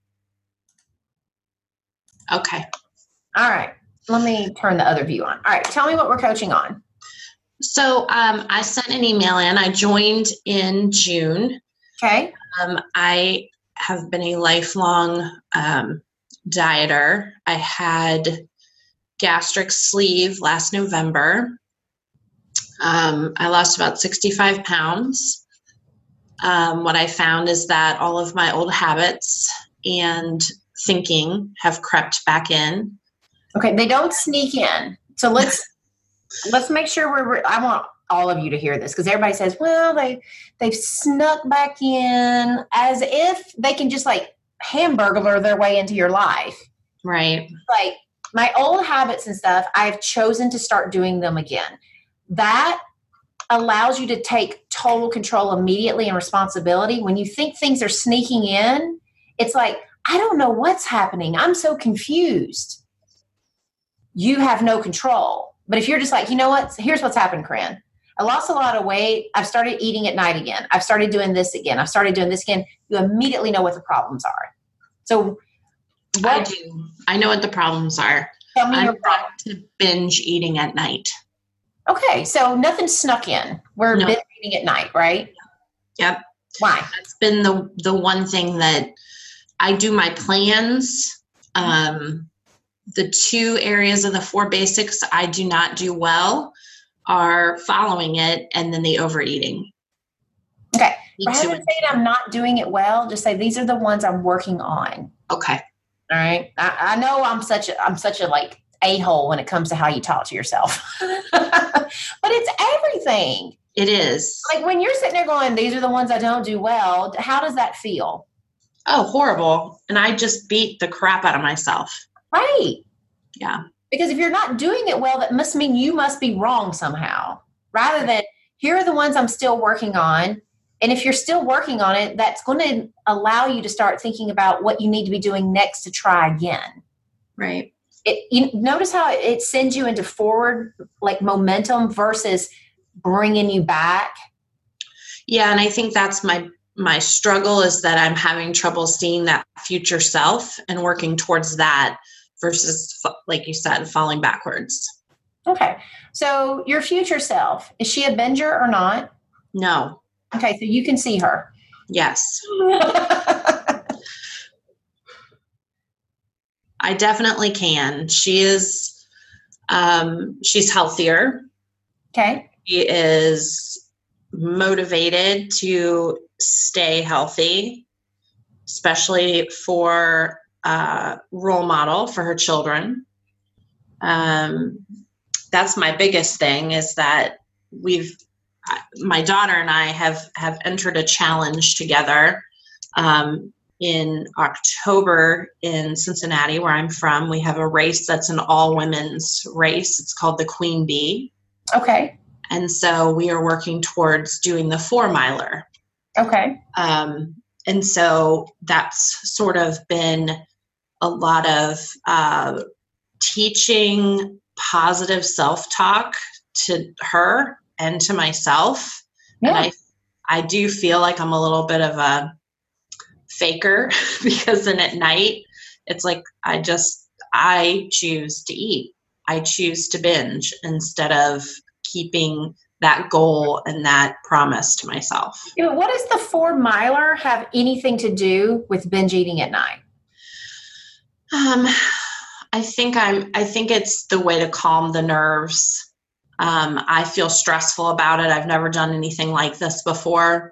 Okay. All right. Let me turn the other view on. All right. Tell me what we're coaching on. So I sent an email in. I joined in June. Okay. I have been a lifelong dieter. I had gastric sleeve last November. I lost about 65 pounds. What I found is that all of my old habits and thinking have crept back in. Okay, they don't sneak in. So let's make sure I want all of you to hear this, because everybody says, well, they've snuck back in, as if they can just like hamburglar their way into your life. Right. Like my old habits and stuff, I've chosen to start doing them again. That allows you to take total control immediately and responsibility. When you think things are sneaking in, it's like, I don't know what's happening. I'm so confused. You have no control. But if you're just like, you know what? Here's what's happened, Corinne. I lost a lot of weight. I've started eating at night again. I've started doing this again. I've started doing this again. You immediately know what the problems are. So I do. I know what the problems are. I'm back to binge eating at night. Okay, so nothing snuck in. We're binge eating at night, right? Yep. Why? That's been the one thing that I do my plans. The two areas of the 4 basics I do not do well are following it and then the overeating. Okay. Rather than saying I'm not doing it well, just say these are the ones I'm working on. Okay. All right. I know I'm such a like a-hole when it comes to how you talk to yourself. But it's everything. It is. Like when you're sitting there going, these are the ones I don't do well, how does that feel? Oh, horrible. And I just beat the crap out of myself. Right. Yeah. Because if you're not doing it well, that must mean you must be wrong somehow, rather than here are the ones I'm still working on. And if you're still working on it, that's going to allow you to start thinking about what you need to be doing next to try again. Right. You notice how it sends you into forward, like momentum versus bringing you back. Yeah. And I think that's my struggle, is that I'm having trouble seeing that future self and working towards that versus, like you said, falling backwards. Okay. So your future self, is she a binger or not? No. Okay. So you can see her. Yes. I definitely can. She is, she's healthier. Okay. She is motivated to stay healthy, especially for role model for her children. That's my biggest thing, is that my daughter and I have entered a challenge together. In October in Cincinnati, where I'm from, we have a race that's an all women's race. It's called the Queen Bee. Okay. And so we are working towards doing the 4-miler. Okay. And so that's sort of been a lot of teaching positive self-talk to her and to myself. Yeah. And I do feel like I'm a little bit of a faker, because then at night it's like I choose to eat. I choose to binge instead of keeping that goal and that promise to myself. Yeah, what does the 4-miler have anything to do with binge eating at night? I think it's the way to calm the nerves. I feel stressful about it. I've never done anything like this before.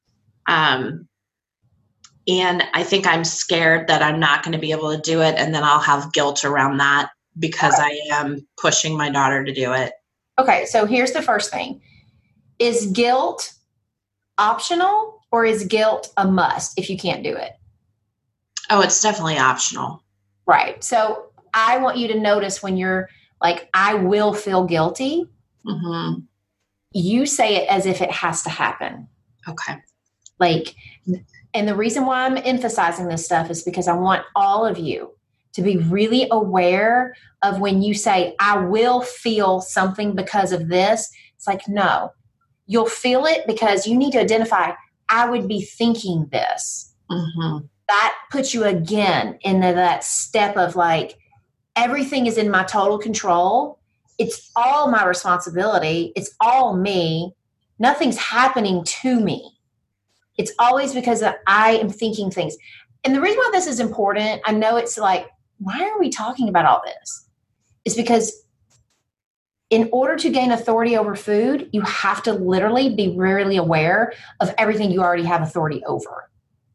And I think I'm scared that I'm not going to be able to do it. And then I'll have guilt around that because I am pushing my daughter to do it. Okay. So here's the first thing. Is guilt optional, or is guilt a must if you can't do it? Oh, it's definitely optional. Right. So I want you to notice when you're like, I will feel guilty. Mm-hmm. You say it as if it has to happen. Okay. Like, and the reason why I'm emphasizing this stuff is because I want all of you to be really aware of when you say, I will feel something because of this. It's like, no, you'll feel it because you need to identify, I would be thinking this. Mm-hmm. That puts you again into that step of like, everything is in my total control. It's all my responsibility. It's all me. Nothing's happening to me. It's always because I am thinking things. And the reason why this is important, I know it's like, why are we talking about all this? It's because in order to gain authority over food, you have to literally be really aware of everything you already have authority over.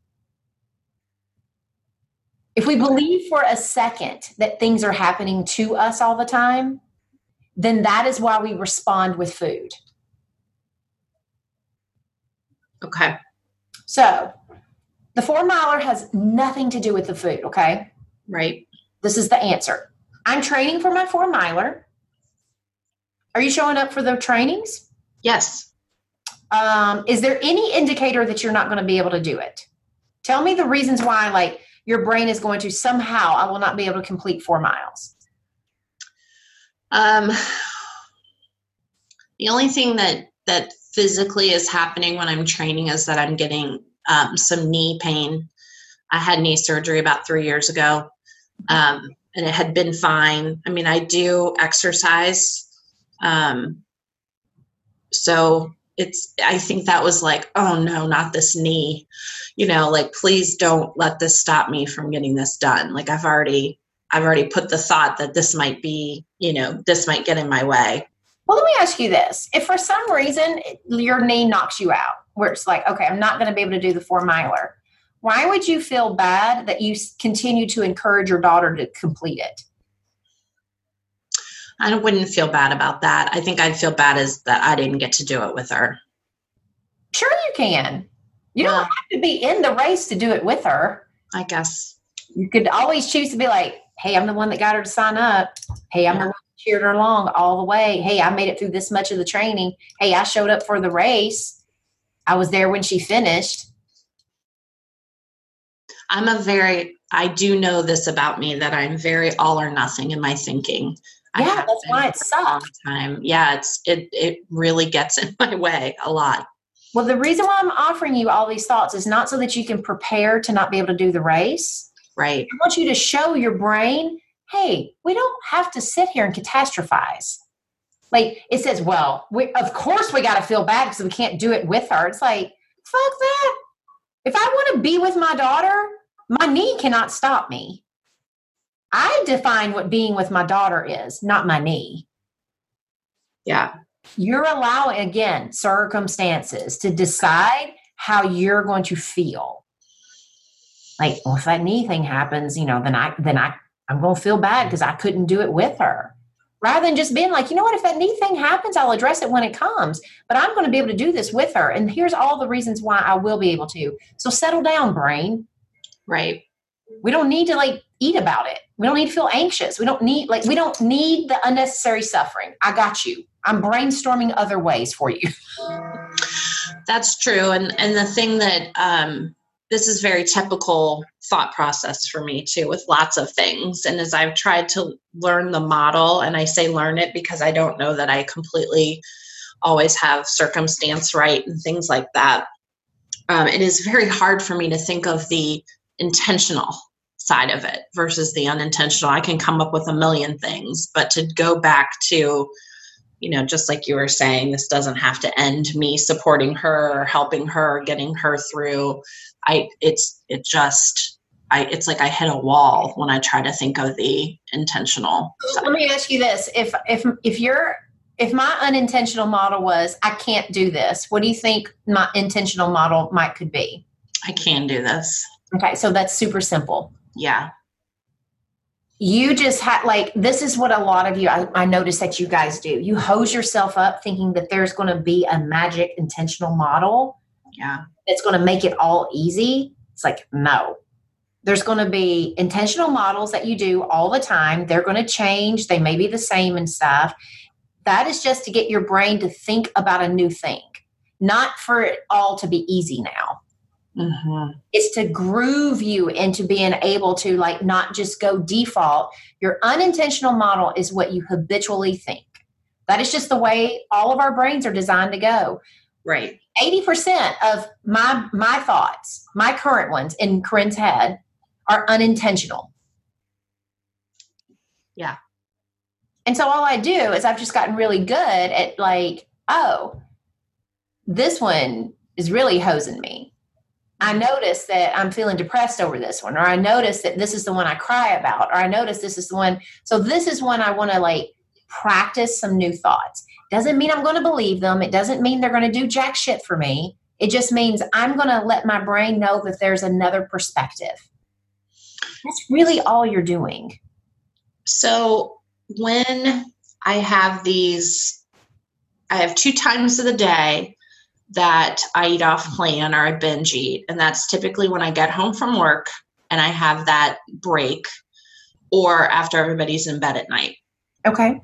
If we believe for a second that things are happening to us all the time, then that is why we respond with food. Okay. So the 4 miler has nothing to do with the food, okay? Right. This is the answer. I'm training for my 4 miler. Are you showing up for the trainings? Yes. Is there any indicator that you're not going to be able to do it? Tell me the reasons why, like, your brain is going to somehow, I will not be able to complete 4 miles. The only thing that physically is happening when I'm training is that I'm getting some knee pain. I had knee surgery about 3 years ago, and it had been fine. I mean, I do exercise. So I think that was like, oh no, not this knee, like, please don't let this stop me from getting this done. Like I've already put the thought that this might be, this might get in my way. Well, let me ask you this. If for some reason your knee knocks you out, where it's like, okay, I'm not going to be able to do the 4 miler, why would you feel bad that you continue to encourage your daughter to complete it? I wouldn't feel bad about that. I think I'd feel bad as that I didn't get to do it with her. Sure you can. You don't have to be in the race to do it with her. I guess. You could always choose to be like, hey, I'm the one that got her to sign up. Hey, I'm the one that cheered her along all the way. Hey, I made it through this much of the training. Hey, I showed up for the race. I was there when she finished. I do know this about me, that I'm very all or nothing in my thinking. Yeah, that's why it sucks. Yeah, it really gets in my way a lot. Well, the reason why I'm offering you all these thoughts is not so that you can prepare to not be able to do the race. Right. I want you to show your brain, hey, we don't have to sit here and catastrophize. Like it says, well, of course we got to feel bad because we can't do it with her. It's like, fuck that. If I want to be with my daughter, my knee cannot stop me. I define what being with my daughter is, not my knee. Yeah. You're allowing, again, circumstances to decide how you're going to feel. Like, well, if that knee thing happens, then I'm going to feel bad because I couldn't do it with her. Rather than just being like, you know what, if that knee thing happens, I'll address it when it comes. But I'm going to be able to do this with her. And here's all the reasons why I will be able to. So settle down, brain. Right. We don't need to eat about it. We don't need to feel anxious. We don't need the unnecessary suffering. I got you. I'm brainstorming other ways for you. That's true. And the thing that this is very typical thought process for me too, with lots of things. And as I've tried to learn the model, and I say learn it because I don't know that I completely always have circumstance right and things like that. It is very hard for me to think of the intentional side of it versus the unintentional. I can come up with a million things, but to go back to, just like you were saying, this doesn't have to end me supporting her or helping her, getting her through. It's like I hit a wall when I try to think of the intentional side. Let me ask you this. If my unintentional model was, I can't do this, what do you think my intentional model could be? I can do this. Okay, so that's super simple. Yeah. You just this is what a lot of you, I notice that you guys do. You hose yourself up thinking that there's going to be a magic intentional model. Yeah. That's going to make it all easy. It's like, no. There's going to be intentional models that you do all the time. They're going to change. They may be the same and stuff. That is just to get your brain to think about a new thing, not for it all to be easy now. Mm-hmm. It's to groove you into being able to not just go default. Your unintentional model is what you habitually think. That is just the way all of our brains are designed to go. Right. 80% of my thoughts, my current ones in Corinne's head, are unintentional. Yeah. And so all I do is I've just gotten really good at this one is really hosing me. I notice that I'm feeling depressed over this one, or I notice that this is the one I cry about, or I notice this is the one. So this is one I want to practice some new thoughts. Doesn't mean I'm going to believe them. It doesn't mean they're going to do jack shit for me. It just means I'm going to let my brain know that there's another perspective. That's really all you're doing. So when I have 2 times of the day that I eat off plan or I binge eat. And that's typically when I get home from work and I have that break, or after everybody's in bed at night. Okay.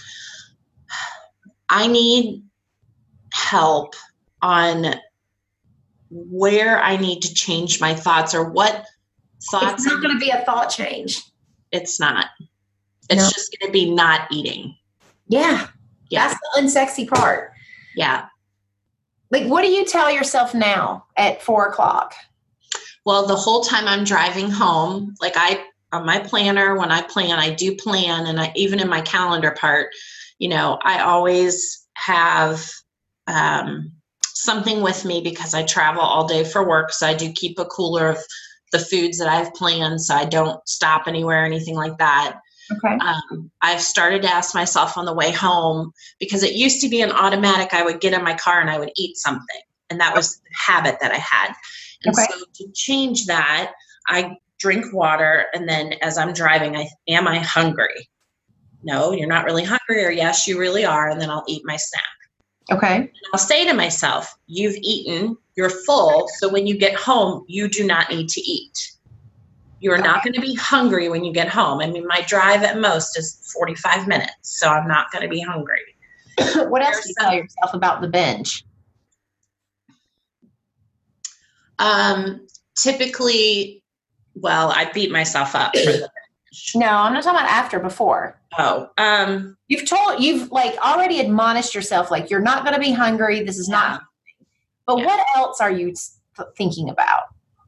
I need help on where I need to change my thoughts, or what thoughts. It's not going to be a thought change. It's not. It's just going to be not eating. Yeah. That's the unsexy part. Yeah. Like, what do you tell yourself now at 4:00? Well, the whole time I'm driving home, like on my planner, when I plan, I do plan. And even in my calendar part, I always have something with me because I travel all day for work. So I do keep a cooler of the foods that I've planned, so I don't stop anywhere or anything like that. Okay. I've started to ask myself on the way home, because it used to be an automatic. I would get in my car and I would eat something. And that was the habit that I had. And so to change that, I drink water. And then as I'm driving, am I hungry? No, you're not really hungry. Or yes, you really are. And then I'll eat my snack. Okay. And I'll say to myself, you've eaten, you're full. So when you get home, you do not need to eat. You're not going to be hungry when you get home. I mean, my drive at most is 45 minutes, so I'm not going to be hungry. What else do you tell yourself about the binge? Typically, well, I beat myself up for the binge. No, I'm not talking about after, before. Oh, you've like already admonished yourself, like, you're not going to be hungry. This is not. But what else are you thinking about?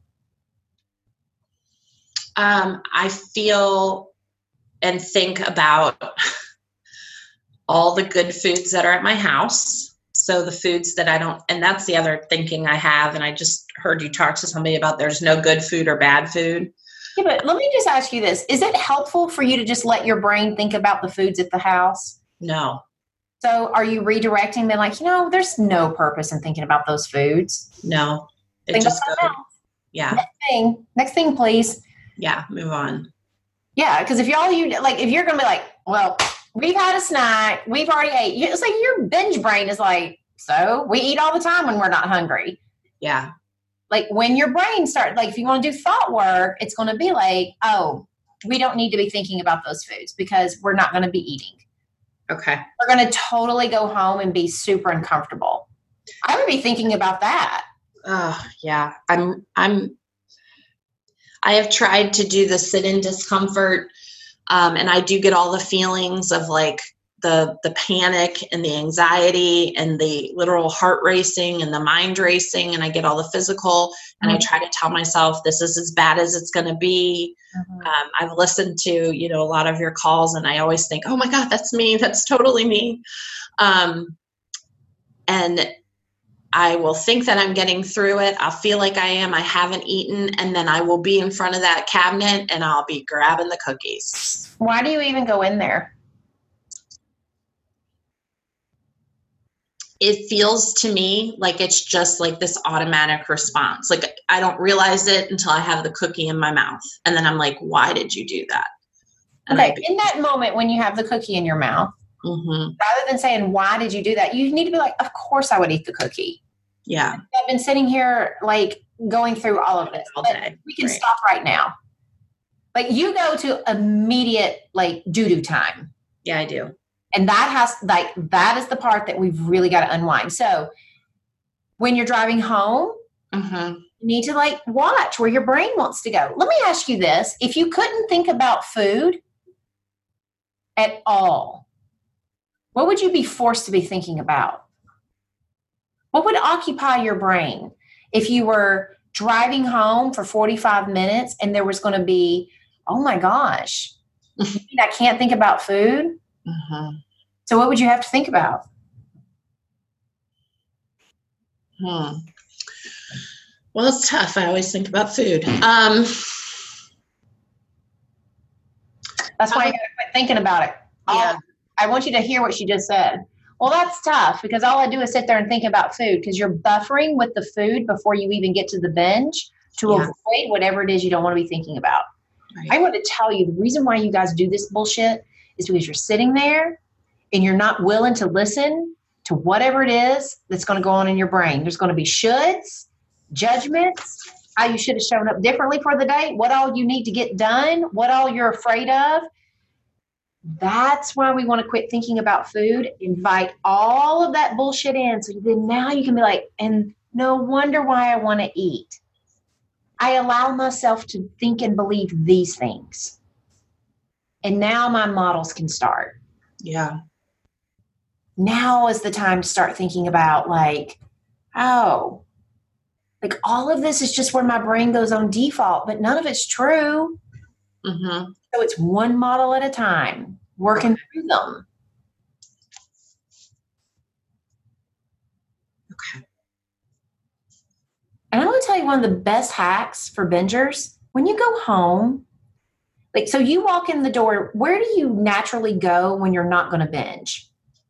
I feel and think about all the good foods that are at my house. So the foods that I don't, and that's the other thinking I have. And I just heard you talk to somebody about there's no good food or bad food. Yeah, but let me just ask you this. Is it helpful for you to just let your brain think about the foods at the house? No. So are you redirecting them, like, there's no purpose in thinking about those foods? No. Think just goes, yeah. Next thing, please. Yeah, move on. Yeah, because if you're going to be like, well, we've had a snack, we've already ate. It's like your binge brain is like, so we eat all the time when we're not hungry. Yeah. Like when your brain starts, like if you want to do thought work, it's going to be like, oh, we don't need to be thinking about those foods because we're not going to be eating. Okay. We're going to totally go home and be super uncomfortable. I would be thinking about that. Oh, yeah. I have tried to do the sit-in discomfort, and I do get all the feelings of like the panic and the anxiety and the literal heart racing and the mind racing, and I get all the physical, and I try to tell myself this is as bad as it's going to be. I've listened to, a lot of your calls, and I always think, oh my God, that's me. That's totally me. And I will think that I'm getting through it. I'll feel like I am. I haven't eaten. And then I will be in front of that cabinet and I'll be grabbing the cookies. Why do you even go in there? It feels to me like it's just like this automatic response. Like I don't realize it until I have the cookie in my mouth. And then I'm like, why did you do that? And okay. In that moment when you have the cookie in your mouth, rather than saying, why did you do that? You need to be like, of course I would eat the cookie. Yeah. I've been sitting here like going through all of this all day. We can stop right now. Like you go to immediate like doo-doo time. Yeah, I do. And that is the part that we've really got to unwind. So when you're driving home, you need to like watch where your brain wants to go. Let me ask you this. If you couldn't think about food at all, what would you be forced to be thinking about? What would occupy your brain if you were driving home for 45 minutes and there was going to be, oh my gosh, I can't think about food? So what would you have to think about? Well, it's tough. I always think about food. That's why you got to quit thinking about it. I want you to hear what she just said. Well, that's tough because all I do is sit there and think about food because you're buffering with the food before you even get to the binge to avoid whatever it is you don't want to be thinking about. Right. I want to tell you the reason why you guys do this bullshit is because you're sitting there and you're not willing to listen to whatever it is that's going to go on in your brain. There's going to be shoulds, judgments, how you should have shown up differently for the day, what all you need to get done, what all you're afraid of. That's why we want to quit thinking about food, invite all of that bullshit in. So then now you can be like, and no wonder why I want to eat. I allow myself to think and believe these things. And now my models can start. Yeah. Now is the time to start thinking about like, oh, like all of this is just where my brain goes on default, but none of it's true. Mm-hmm. So it's one model at a time, working through them. Okay. And I want to tell you one of the best hacks for bingers, when you go home, like, so you walk in the door, where do you naturally go when you're not going to binge?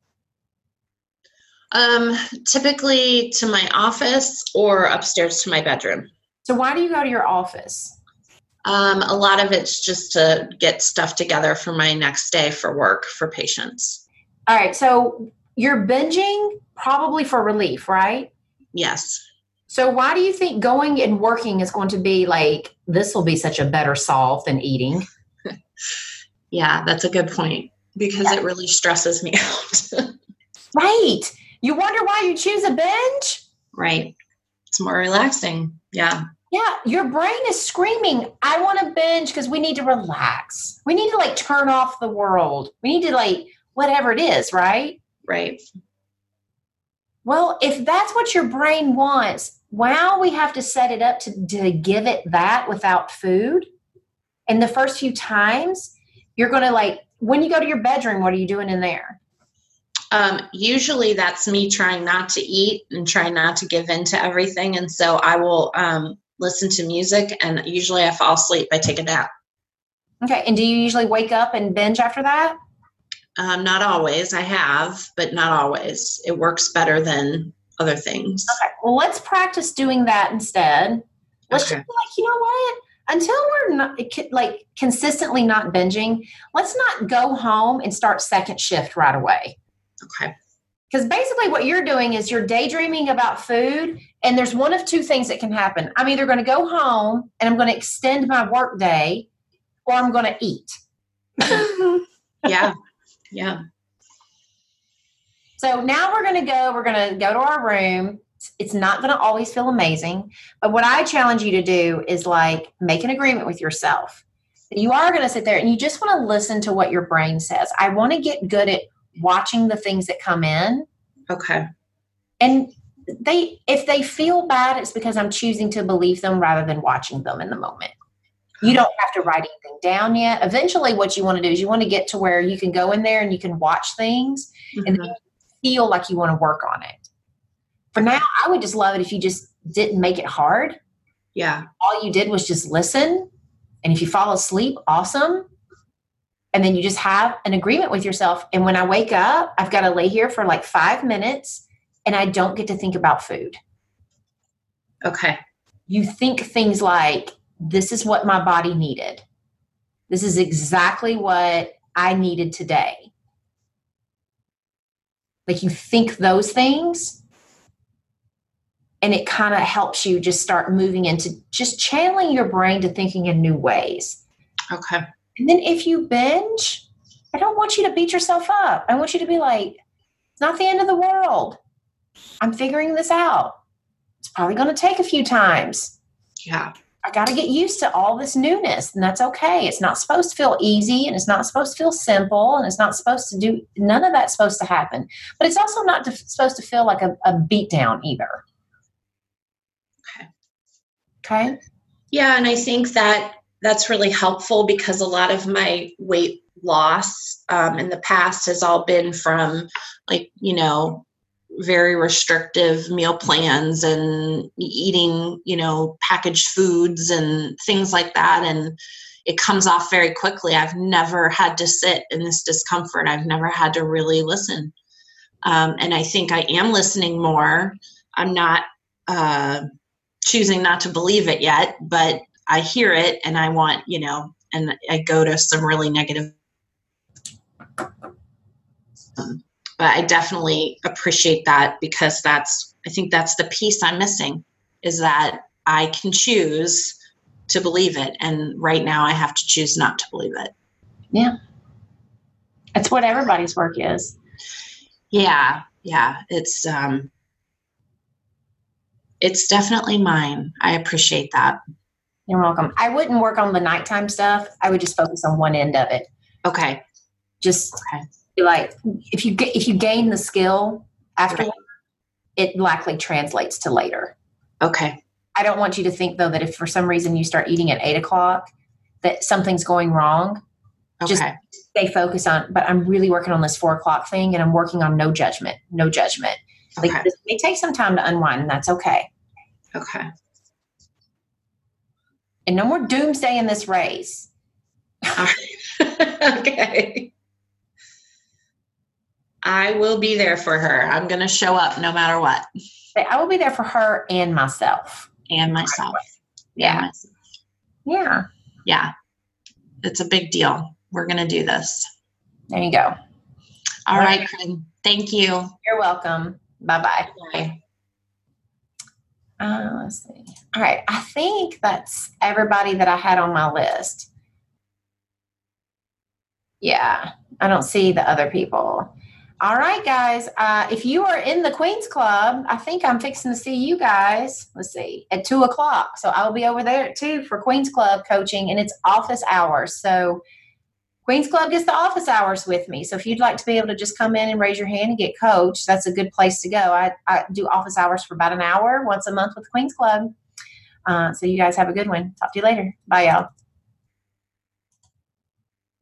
Typically to my office or upstairs to my bedroom. So why do you go to your office? A lot of it's just to get stuff together for my next day for work for patients. All right. So you're binging probably for relief, right? Yes. So why do you think going and working is going to be like, this will be such a better solve than eating? Yeah, that's a good point because it really stresses me out. Right. You wonder why you choose a binge? Right. It's more relaxing. Yeah. Yeah. Your brain is screaming, I want to binge because we need to relax. We need to like turn off the world. We need to like whatever it is, right? Right. Well, if that's what your brain wants, wow, we have to set it up to give it that without food. And the first few times, you're going to like, when you go to your bedroom, what are you doing in there? Usually that's me trying not to eat and trying not to give in to everything. And so I will listen to music and usually I fall asleep. I take a nap. Okay. And do you usually wake up and binge after that? Not always. I have, but not always. It works better than other things. Okay. Well, let's practice doing that instead. Let's just be like, you know what? Until we're not like consistently not binging, let's not go home and start second shift right away. Okay. Because basically what you're doing is you're daydreaming about food, and there's one of two things that can happen. I'm either going to go home and I'm going to extend my work day, or I'm going to eat. Yeah. Yeah. So now we're going to go to our room. It's not going to always feel amazing. But what I challenge you to do is like make an agreement with yourself. You are going to sit there and you just want to listen to what your brain says. I want to get good at watching the things that come in. Okay. And if they feel bad, it's because I'm choosing to believe them rather than watching them in the moment. You don't have to write anything down yet. Eventually what you want to do is you want to get to where you can go in there and you can watch things and then you feel like you want to work on it. For now, I would just love it if you just didn't make it hard. Yeah. All you did was just listen. And if you fall asleep, awesome. And then you just have an agreement with yourself. And when I wake up, I've got to lay here for like 5 minutes and I don't get to think about food. Okay. You think things like, this is what my body needed. This is exactly what I needed today. Like you think those things, and it kind of helps you just start moving into just channeling your brain to thinking in new ways. Okay. And then if you binge, I don't want you to beat yourself up. I want you to be like, it's not the end of the world. I'm figuring this out. It's probably going to take a few times. Yeah. I got to get used to all this newness, and that's okay. It's not supposed to feel easy, and it's not supposed to feel simple, and it's not supposed to do, none of that's supposed to happen. But it's also not supposed to feel like a beat down either. Okay. Yeah. And I think that that's really helpful because a lot of my weight loss in the past has all been from like, very restrictive meal plans and eating, packaged foods and things like that. And it comes off very quickly. I've never had to sit in this discomfort. I've never had to really listen. And I think I am listening more. I'm not choosing not to believe it yet, but I hear it and I want, and I go to some really negative. But I definitely appreciate that, because I think that's the piece I'm missing, is that I can choose to believe it. And right now I have to choose not to believe it. Yeah. That's what everybody's work is. Yeah. Yeah. It's definitely mine. I appreciate that. You're welcome. I wouldn't work on the nighttime stuff. I would just focus on one end of it. Okay. Just like, if you gain the skill after, right, it likely translates to later. Okay. I don't want you to think, though, that if for some reason you start eating at 8:00, that something's going wrong. Okay. Just stay focused on, but I'm really working on this 4:00 thing, and I'm working on no judgment. Okay. Like, this may take some time to unwind, and that's okay. Okay. And no more doomsday in this race. Okay. I will be there for her. I'm going to show up no matter what. I will be there for her and myself. And myself. Yeah. Yeah. Yeah. It's a big deal. We're going to do this. There you go. All right, Corinne. Thank you. You're welcome. Bye-bye. Bye. Let's see. All right. I think that's everybody that I had on my list. Yeah. I don't see the other people. All right, guys. If you are in the Queen's Club, I think I'm fixing to see you guys. Let's see, at 2:00. So I'll be over there too for Queen's Club coaching, and it's office hours. So Queen's Club gets the office hours with me. So if you'd like to be able to just come in and raise your hand and get coached, that's a good place to go. I do office hours for about an hour once a month with Queen's Club. So you guys have a good one. Talk to you later. Bye, y'all.